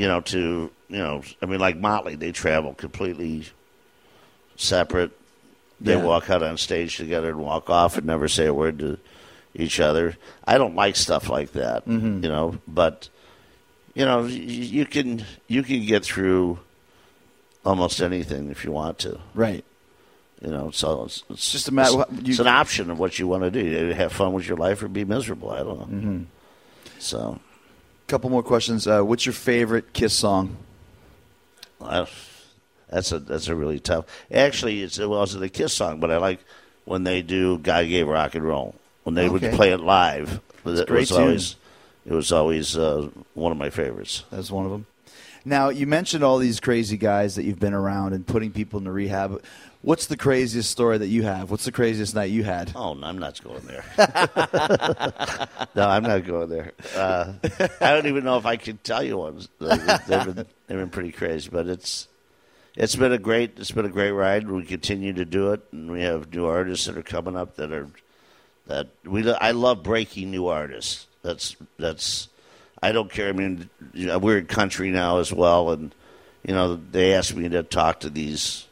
like Motley, they travel completely separate. They walk out on stage together and walk off and never say a word to each other. I don't like stuff like that, but you can get through almost anything if you want to. Right. So it's just a matter. It's an option of what you want to do. You have fun with your life or be miserable. I don't know. So, couple more questions. What's your favorite Kiss song? That's a really tough. Actually, it wasn't a Kiss song, but I like when they do "God Gave Rock and Roll" when they would play it live. It was always one of my favorites. That's one of them. Now, you mentioned all these crazy guys that you've been around and putting people into rehab. What's the craziest story that you have? What's the craziest night you had? Oh, no, I'm not going there. No, I'm not going there. I don't even know if I can tell you one. They've been pretty crazy, but it's been a great ride. We continue to do it, and we have new artists that are coming up I love breaking new artists. That's I don't care. I mean, we're in country now as well, and they asked me to talk to these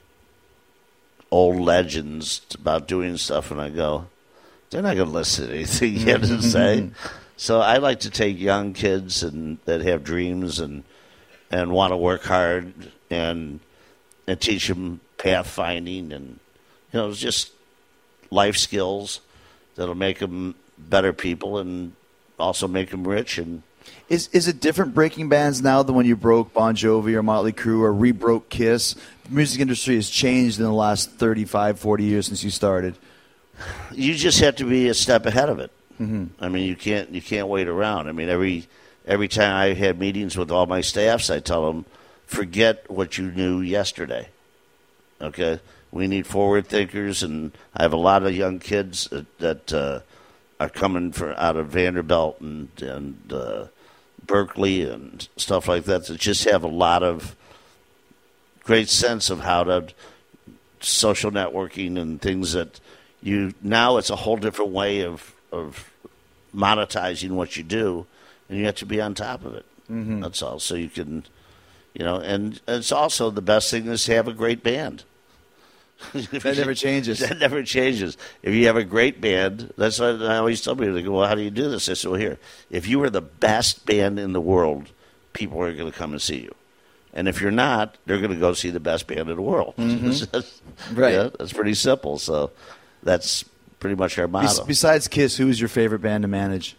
old legends about doing stuff, and I go, they're not going to listen to anything you have to say. So I like to take young kids that have dreams and want to work hard and teach them pathfinding and it's just life skills that'll make them better people and also make them rich. And Is it different breaking bands now than when you broke Bon Jovi or Motley Crue or re-broke Kiss? The music industry has changed in the last 35, 40 years since you started. You just have to be a step ahead of it. I mean, you can't wait around. I mean, every time I had meetings with all my staffs, I tell them, forget what you knew yesterday. Okay? We need forward thinkers, and I have a lot of young kids that are coming out of Vanderbilt and Berkeley and stuff like that just have a lot of great sense of how to social networking and things that now it's a whole different way of monetizing what you do, and you have to be on top of it. Mm-hmm. That's all. So you can, and it's also the best thing is to have a great band. That never changes. That never changes. If you have a great band, that's what I always tell people. They go, well, how do you do this? I said, well, here, if you were the best band in the world, people are going to come and see you. And if you're not, they're going to go see the best band in the world. Mm-hmm. Right. Yeah, that's pretty simple. So that's pretty much our motto. Besides Kiss, who is your favorite band to manage?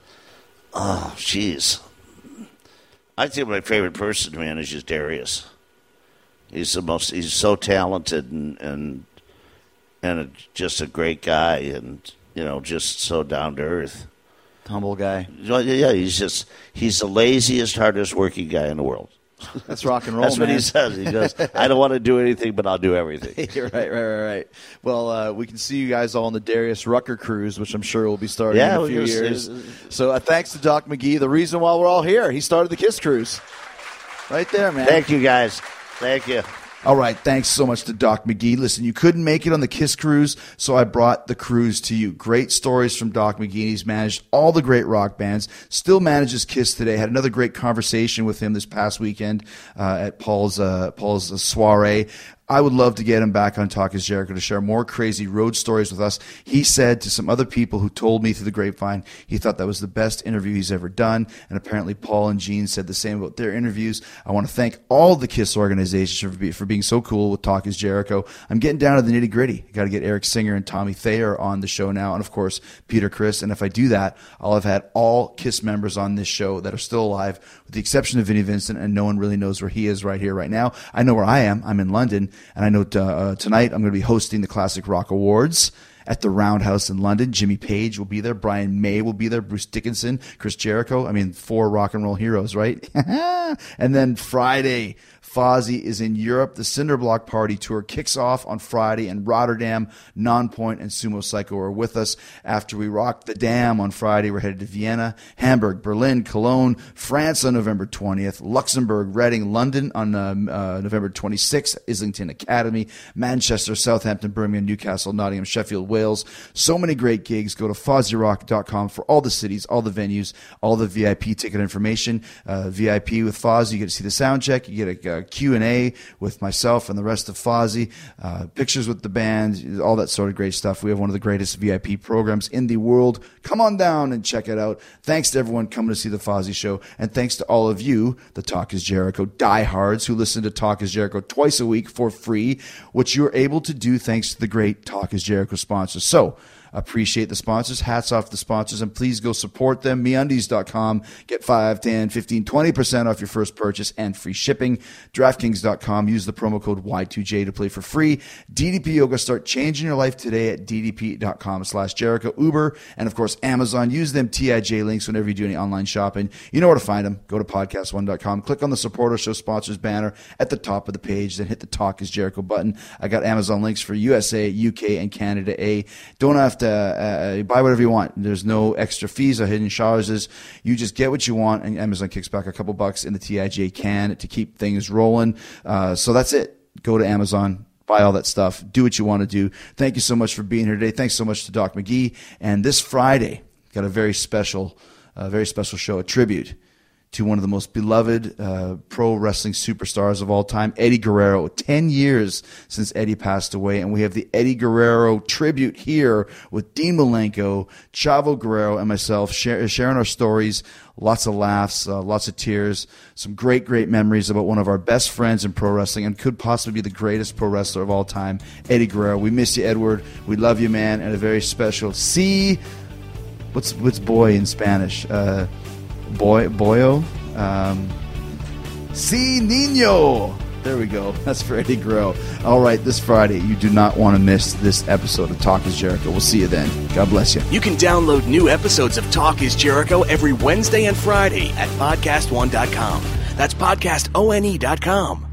Oh, jeez. I think my favorite person to manage is Darius. He's so talented and just a great guy, and just so down to earth. Humble guy. Yeah, he's the laziest, hardest working guy in the world. That's rock and roll. That's what he says. He goes, I don't want to do anything, but I'll do everything. Right. Well, we can see you guys all on the Darius Rucker cruise, which I'm sure will be starting in a few years. So thanks to Doc McGee. The reason why we're all here, he started the Kiss cruise. Right there, man. Thank you, guys. Thank you. All right, thanks so much to Doc McGee. Listen, you couldn't make it on the Kiss cruise, so I brought the cruise to you. Great stories from Doc McGee. He's managed all the great rock bands, still manages Kiss today. Had another great conversation with him this past weekend at Paul's soiree. I would love to get him back on Talk is Jericho to share more crazy road stories with us. He said to some other people who told me through the grapevine, he thought that was the best interview he's ever done. And apparently Paul and Gene said the same about their interviews. I want to thank all the KISS organizations for being so cool with Talk is Jericho. I'm getting down to the nitty gritty. I got to get Eric Singer and Tommy Thayer on the show now. And of course, Peter Criss. And if I do that, I'll have had all KISS members on this show that are still alive, with the exception of Vinnie Vincent. And no one really knows where he is right here, right now. I know where I am. I'm in London. And I know tonight I'm going to be hosting the Classic Rock Awards at the Roundhouse in London. Jimmy Page will be there. Brian May will be there. Bruce Dickinson, Chris Jericho. I mean, 4 rock and roll heroes, right? And then Friday, Fozzy is in Europe. The Cinderblock Party Tour kicks off on Friday in Rotterdam. Nonpoint and Sumo Psycho are with us. After we rock the Dam on Friday, we're headed to Vienna, Hamburg, Berlin, Cologne, France on November 20th, Luxembourg, Reading, London on November 26th, Islington Academy, Manchester, Southampton, Birmingham, Newcastle, Nottingham, Sheffield, Wales. So many great gigs. Go to FozzyRock.com for all the cities, all the venues, all the VIP ticket information. VIP with Fozzy, you get to see the sound check. You get a Q&A with myself and the rest of Fozzy, pictures with the band, all that sort of great stuff. We have one of the greatest VIP programs in the world. Come on down and check it out. Thanks to everyone coming to see the Fozzy show, and thanks to all of you, the Talk is Jericho diehards who listen to Talk is Jericho twice a week for free, which you're able to do thanks to the great Talk is Jericho sponsors. So, appreciate the sponsors. Hats off to the sponsors, and please go support them. MeUndies.com. Get 5, 10, 15, 20% off your first purchase and free shipping. DraftKings.com. Use the promo code Y2J to play for free. DDP Yoga. Start changing your life today at DDP.com/Jericho. Uber, and of course, Amazon. Use them TIJ links whenever you do any online shopping. You know where to find them. Go to podcast1.com. Click on the Support Our Show Sponsors banner at the top of the page. Then hit the Talk is Jericho button. I got Amazon links for USA, UK, and Canada A. Don't have to buy whatever you want. There's no extra fees or hidden charges. You just get what you want, and Amazon kicks back a couple bucks in the TIJ can to keep things rolling. So that's it. Go to Amazon, buy all that stuff, do what you want to do. Thank you so much for being here today. Thanks so much to Doc McGee. And this Friday, got a very special show, a tribute to one of the most beloved pro wrestling superstars of all time, Eddie Guerrero. 10 years since Eddie passed away, and we have the Eddie Guerrero tribute here with Dean Malenko, Chavo Guerrero, and myself sharing our stories. Lots of laughs, lots of tears, some great, great memories about one of our best friends in pro wrestling and could possibly be the greatest pro wrestler of all time, Eddie Guerrero. We miss you, Edward. We love you, man, and a very special what's boy in Spanish? Boyo? Si Nino! There we go. That's for Eddie Guerrero. All right, this Friday, you do not want to miss this episode of Talk is Jericho. We'll see you then. God bless you. You can download new episodes of Talk is Jericho every Wednesday and Friday at podcast1.com. That's podcastone.com.